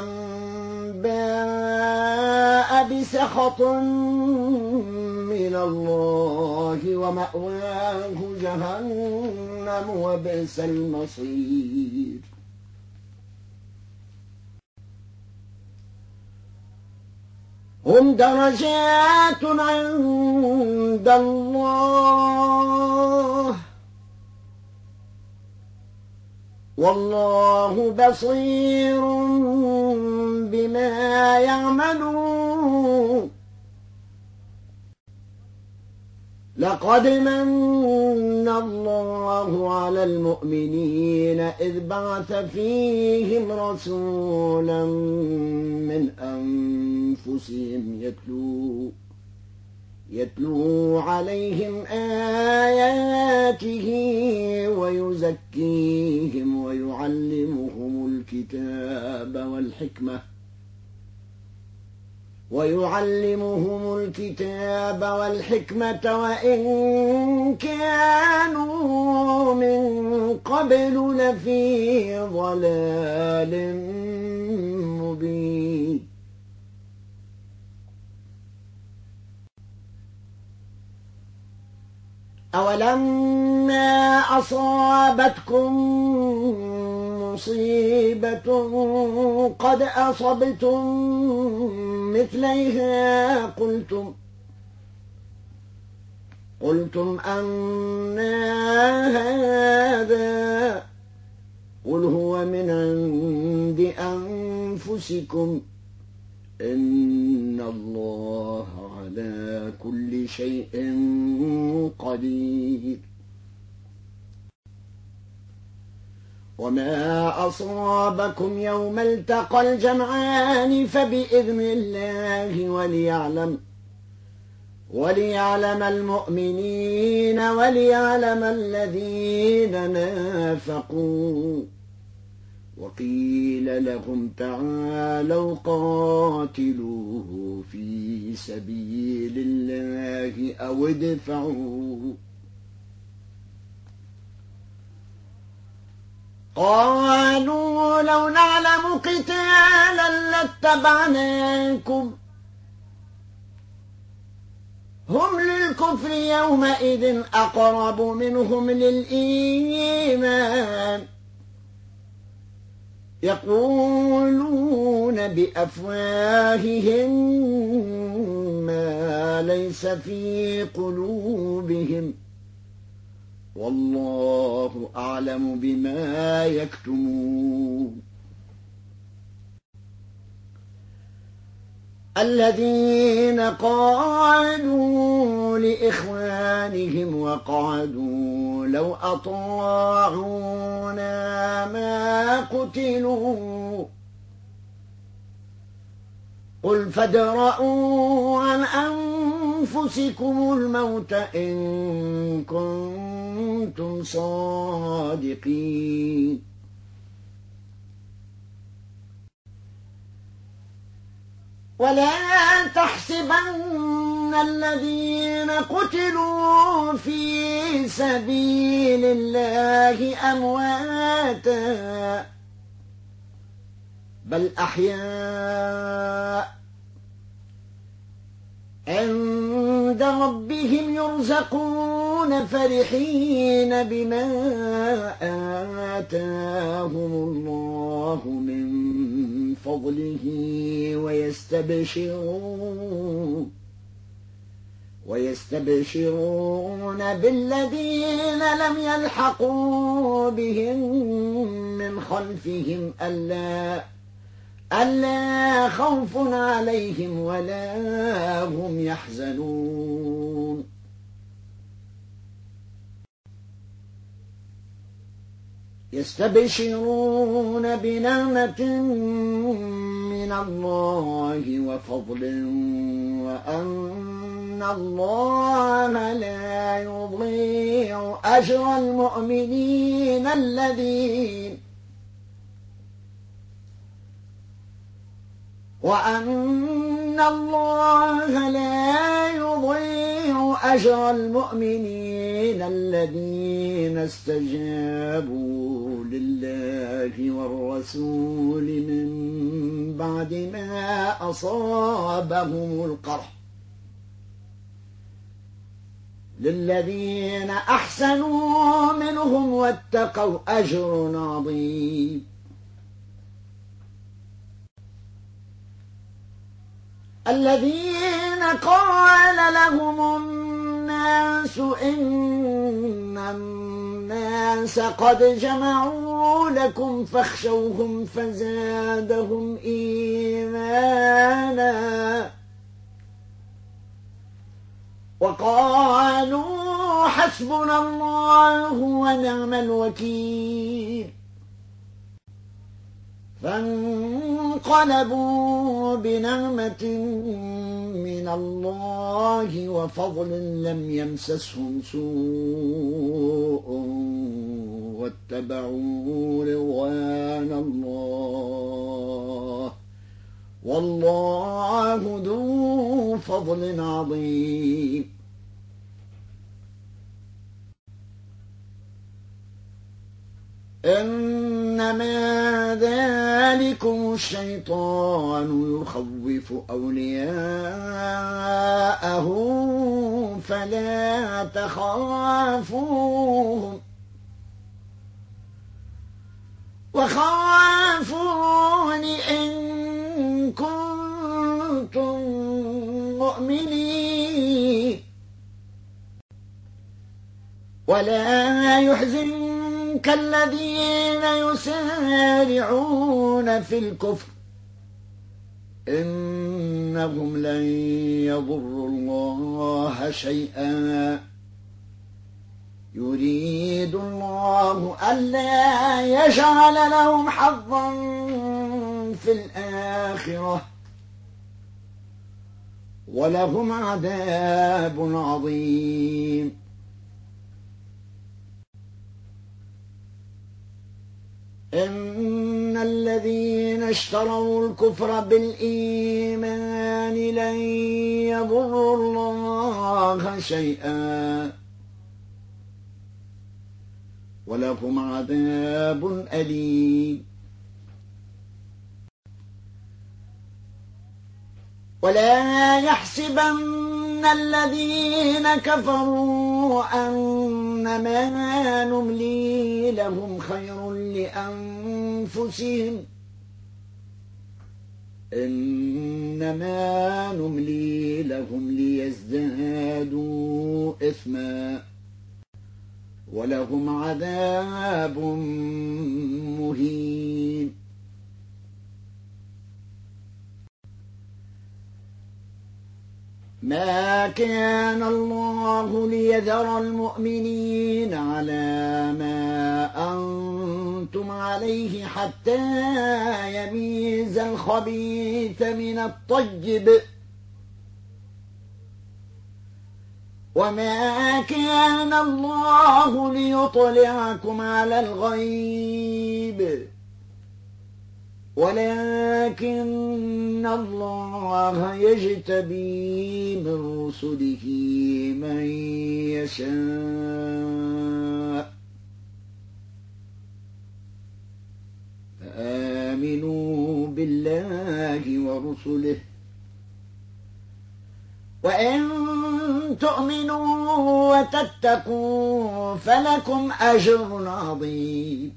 باء بسخط من الله ومأواه جهنم وبئس المصير هم درجات عند الله والله بصير بما يعملون لقد من الله على المؤمنين إذ بعث فيهم رسولا من أنفسهم يتلو عليهم آياته ويزكيهم ويعلمهم الكتاب والحكمة وإن كانوا من قبل لفي ضلال مبين أولما أصابتكم مصيبة قد أصبتم مثليها قلتم أنى هذا قل هو من عند أنفسكم إن الله على كل شيء قدير وما أصابكم يوم التقى الجمعان فبإذن الله وليعلم المؤمنين وليعلم الذين نافقوا وقيل لهم تعالوا قاتلوا في سبيل الله أو ادفعوا قالوا لو نعلم قتالا لاتبعناكم هم للكفر يومئذ أقرب منهم للإيمان يقولون بأفواههم ما ليس في قلوبهم والله أعلم بما يكتمون الذين قالوا لإخوانهم وقعدوا لو أطاعونا ما قتلوا قل فادرءوا عن أنفسكم الموت إن كنتم صادقين ولا تحسبن الذين قتلوا في سبيل الله أمواتا بل أحياء عند ربهم يرزقون فرحين بما آتاهم الله من فضله ويستبشرون بالذين لم يلحقوا بهم من خلفهم ألا خوف عليهم ولا هم يحزنون يستبشرون بنعمة من الله وفضل وأن الله لا يضيع أجر المؤمنين وأن الله لا يضيع أجر المؤمنين الذين استجابوا لله والرسول من بعد ما أصابهم القرح للذين أحسنوا منهم واتقوا أجر عظيم الذين قال لهم الناس إن الناس قد جمعوا لكم فاخشوهم فزادهم إيمانا وقالوا حسبنا الله ونعم الوكيل فانقلبوا بنعمة من الله وفضل لم يمسسهم سوء واتبعوا رضوان الله والله ذو فضل عظيم إنما ذلكم الشيطان يخوف أولياءه فلا تخافوهم وخافون إن كنتم مؤمنين ولا يحزنك الذين يسارعون في الكفر إنهم لن يضروا الله شيئا يريد الله ألا يجعل لهم حظا في الآخرة ولهم عذاب عظيم إن الذين اشتروا الكفر بالإيمان لن يضروا الله شيئا ولهم عذاب أليم ولا يحسبن الذين كفروا أنما نملي لهم خير لأنفسهم إنما نملي لهم ليزدادوا إثما ولهم عذاب مهين ما كان الله ليذر المؤمنين على ما أنتم عليه حتى يميز الخبيث من الطيب وما كان الله ليطلعكم على الغيب ولكن الله يجتبي من رسله من يشاء فآمنوا بالله ورسله وإن تؤمنوا وتتقوا فلكم أجر عظيم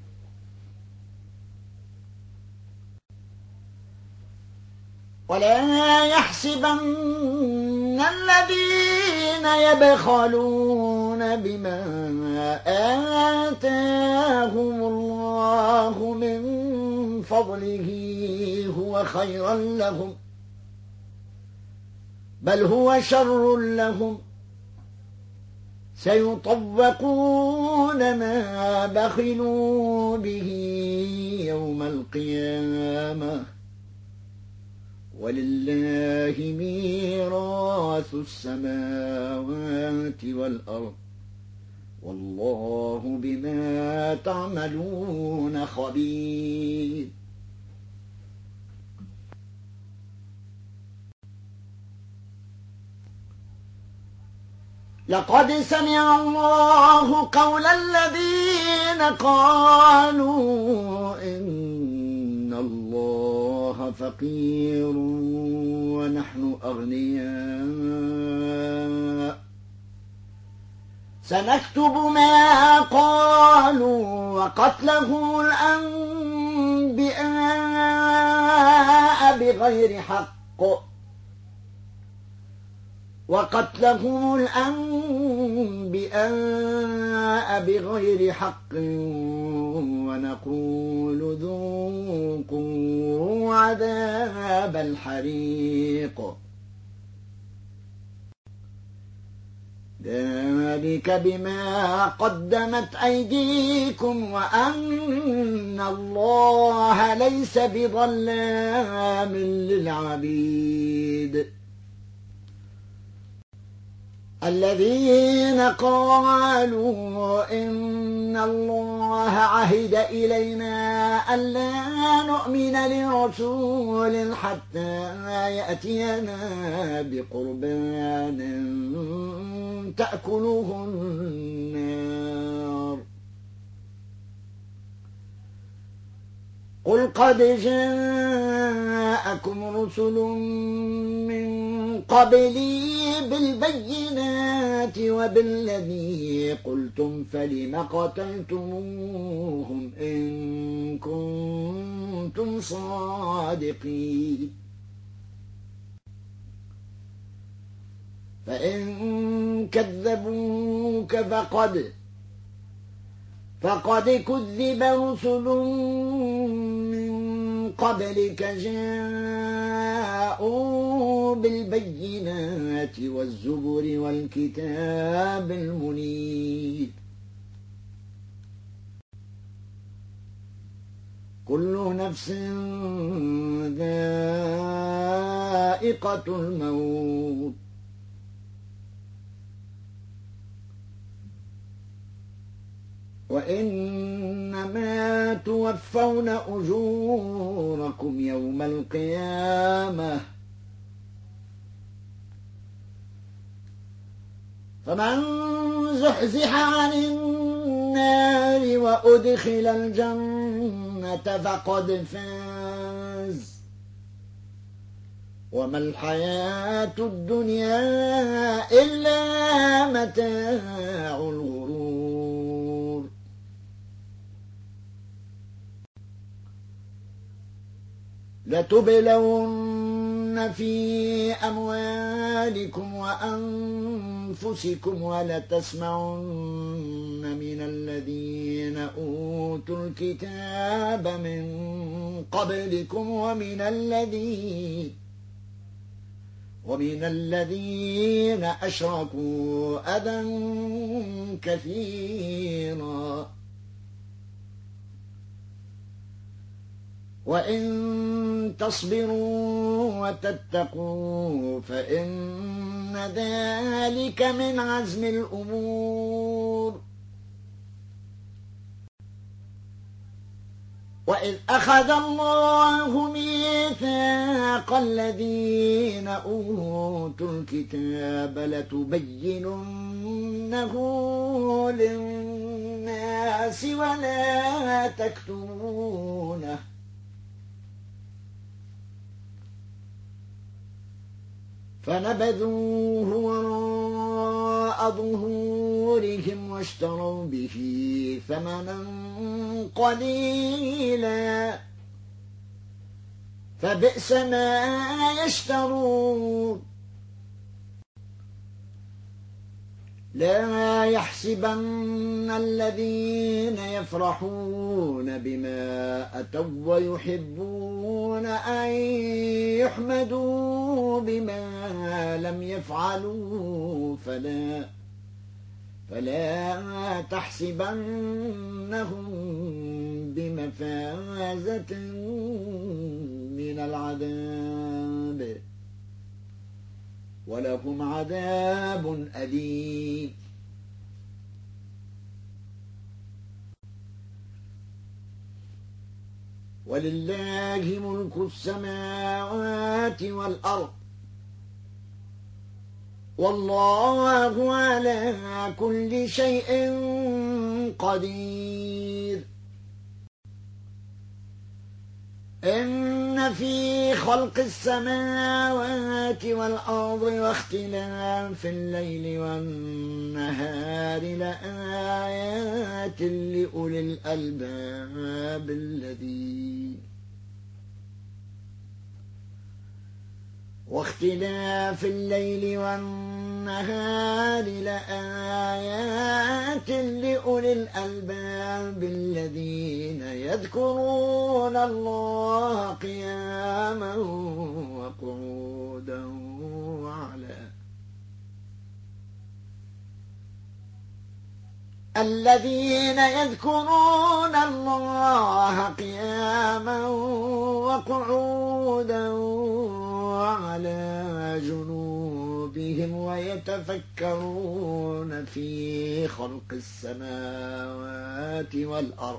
ولا يحسبن الذين يبخلون بما آتاهم الله من فضله هو خيرا لهم بل هو شر لهم سيطوقون ما بخلوا به يوم القيامة ولله ميراث السماوات والأرض والله بما تعملون خبير لقد سمع الله قول الذين قالوا إن الله فقير ونحن أغنياء سنكتب ما قالوا وقتلهم الأنبياء بغير حق ونقول ذوقوا عذاب الحريق ذلك بما قدمت أيديكم وأن الله ليس بظلام للعبيد الذين قالوا إن الله عهد إلينا ألا نؤمن لرسول حتى يأتينا بقربان تأكله النار قل قد جاءكم رسل من قبلي بالبينات وبالذي قلتم فلم قتلتموهم إن كنتم صادقين فإن كذبوك فقد كذب رسل من قبلك جاءوا بالبينات والزبر والكتاب المنير كل نفس ذائقة الموت وإنما توفون أجوركم يوم القيامة فمن زحزح عن النار وأدخل الجنة فقد فاز وما الحياة الدنيا إلا متاع الغرور لتبلون في أموالكم وأنفسكم ولتسمعن من الذين أوتوا الكتاب من قبلكم ومن الذين أشركوا أذى كثيرا وإن تصبروا وتتقوا فإن ذلك من عزم الأمور وإذ أخذ الله ميثاق الذين أوتوا الكتاب لتبيننه للناس ولا تكتمونه فنبذوه وراء ظهورهم واشتروا به ثمنا قليلا فبئس ما يشترون لا يحسبن الذين يفرحون بما أتوا ويحبون أن يحمدوا بما لم يفعلوا فلا تحسبنهم بمفازة من العذاب ولهم عذاب أليم ولله ملك السماوات والأرض والله على كل شيء قدير إن في خلق السماوات والأرض واختلاف الليل والنهار لآيات لأولي الألباب واختلاف الليل والنهار لآيات لأولي الألباب الذين يذكرون الله قياما وقعودا الذين يذكرون الله قياما وقعودا وعلى جنوبهم ويتفكرون في خلق السماوات والأرض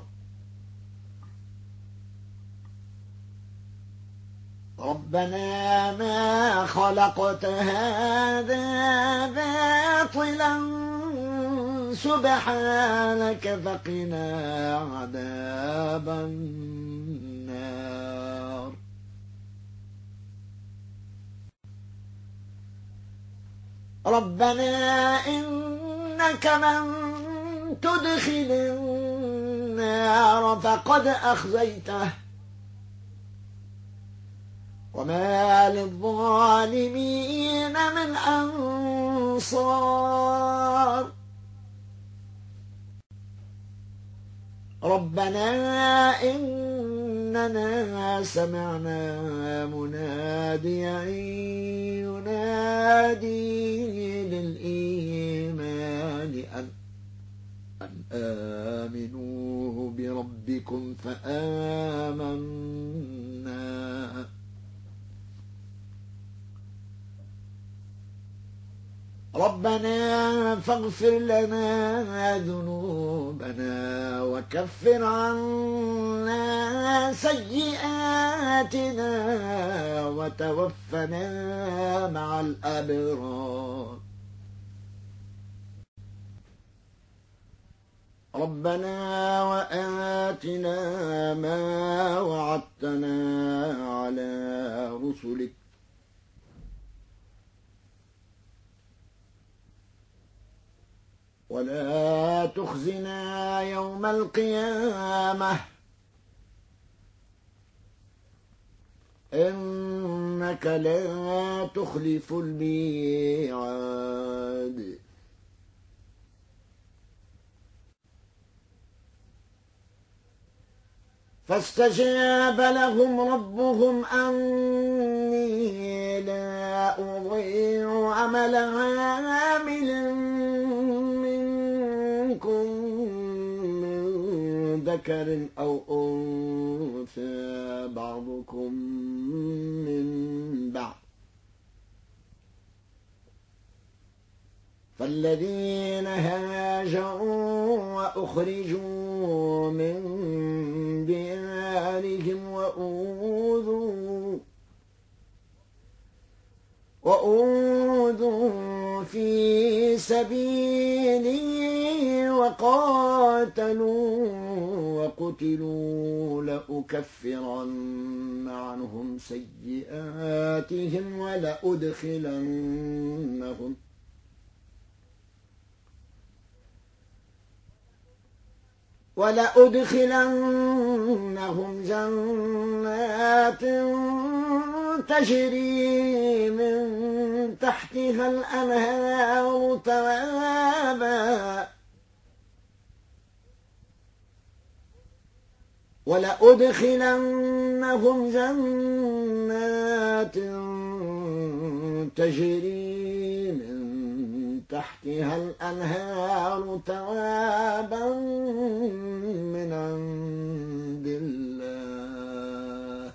ربنا ما خلقت هذا باطلا سبحانك فقنا عذاب النار ربنا إنك من تدخل النار فقد أخزيته وما للظالمين من أنصار ربنا إننا سمعنا مناديا ينادي للإيمان أن آمنوا بربكم فآمنا ربنا فاغفر لنا ذنوبنا وكفر عنا سيئاتنا وتوفنا مع الأبرار ربنا وآتنا ما وعدتنا على رسلك ولا تخزنا يوم القيامة إنك لا تخلف الميعاد فاستجاب لهم ربهم أني لا أضيع عمل عامل منكم من ذكر أو أنثى بعضكم من بعض فالذين هاجروا وأخرجوا من ديارهم وأوذوا في سبيلي وقاتلوا وقتلوا لأكفرن عنهم سيئاتهم ولأدخلنهم جنات تجري من تحتها الأنهار ثوابا من عند الله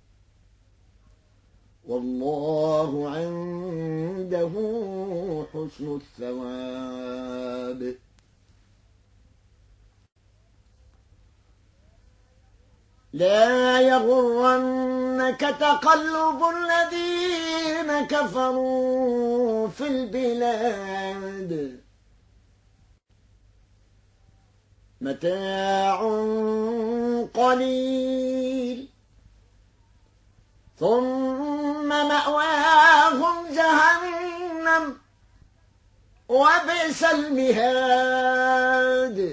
والله عنده حسن الثواب. لا يغرنك تقلب الذين كفروا في البلاد متاع قليل ثم مأواهم جهنم وبئس المهاد.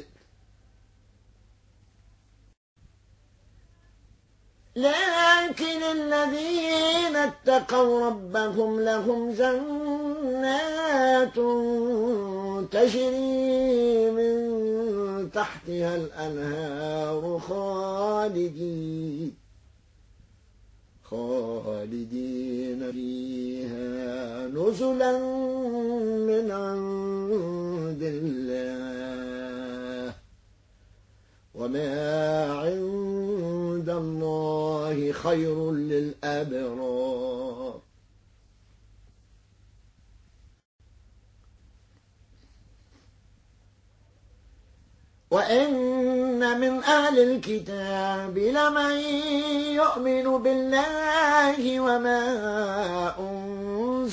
لكن الذين اتقوا ربهم لهم جنات تجري من تحتها الأنهار خالدين فيها نزلا من عند الله وما عند الله خير للأبرار. وإن من أهل الكتاب لمن يؤمن بالله وما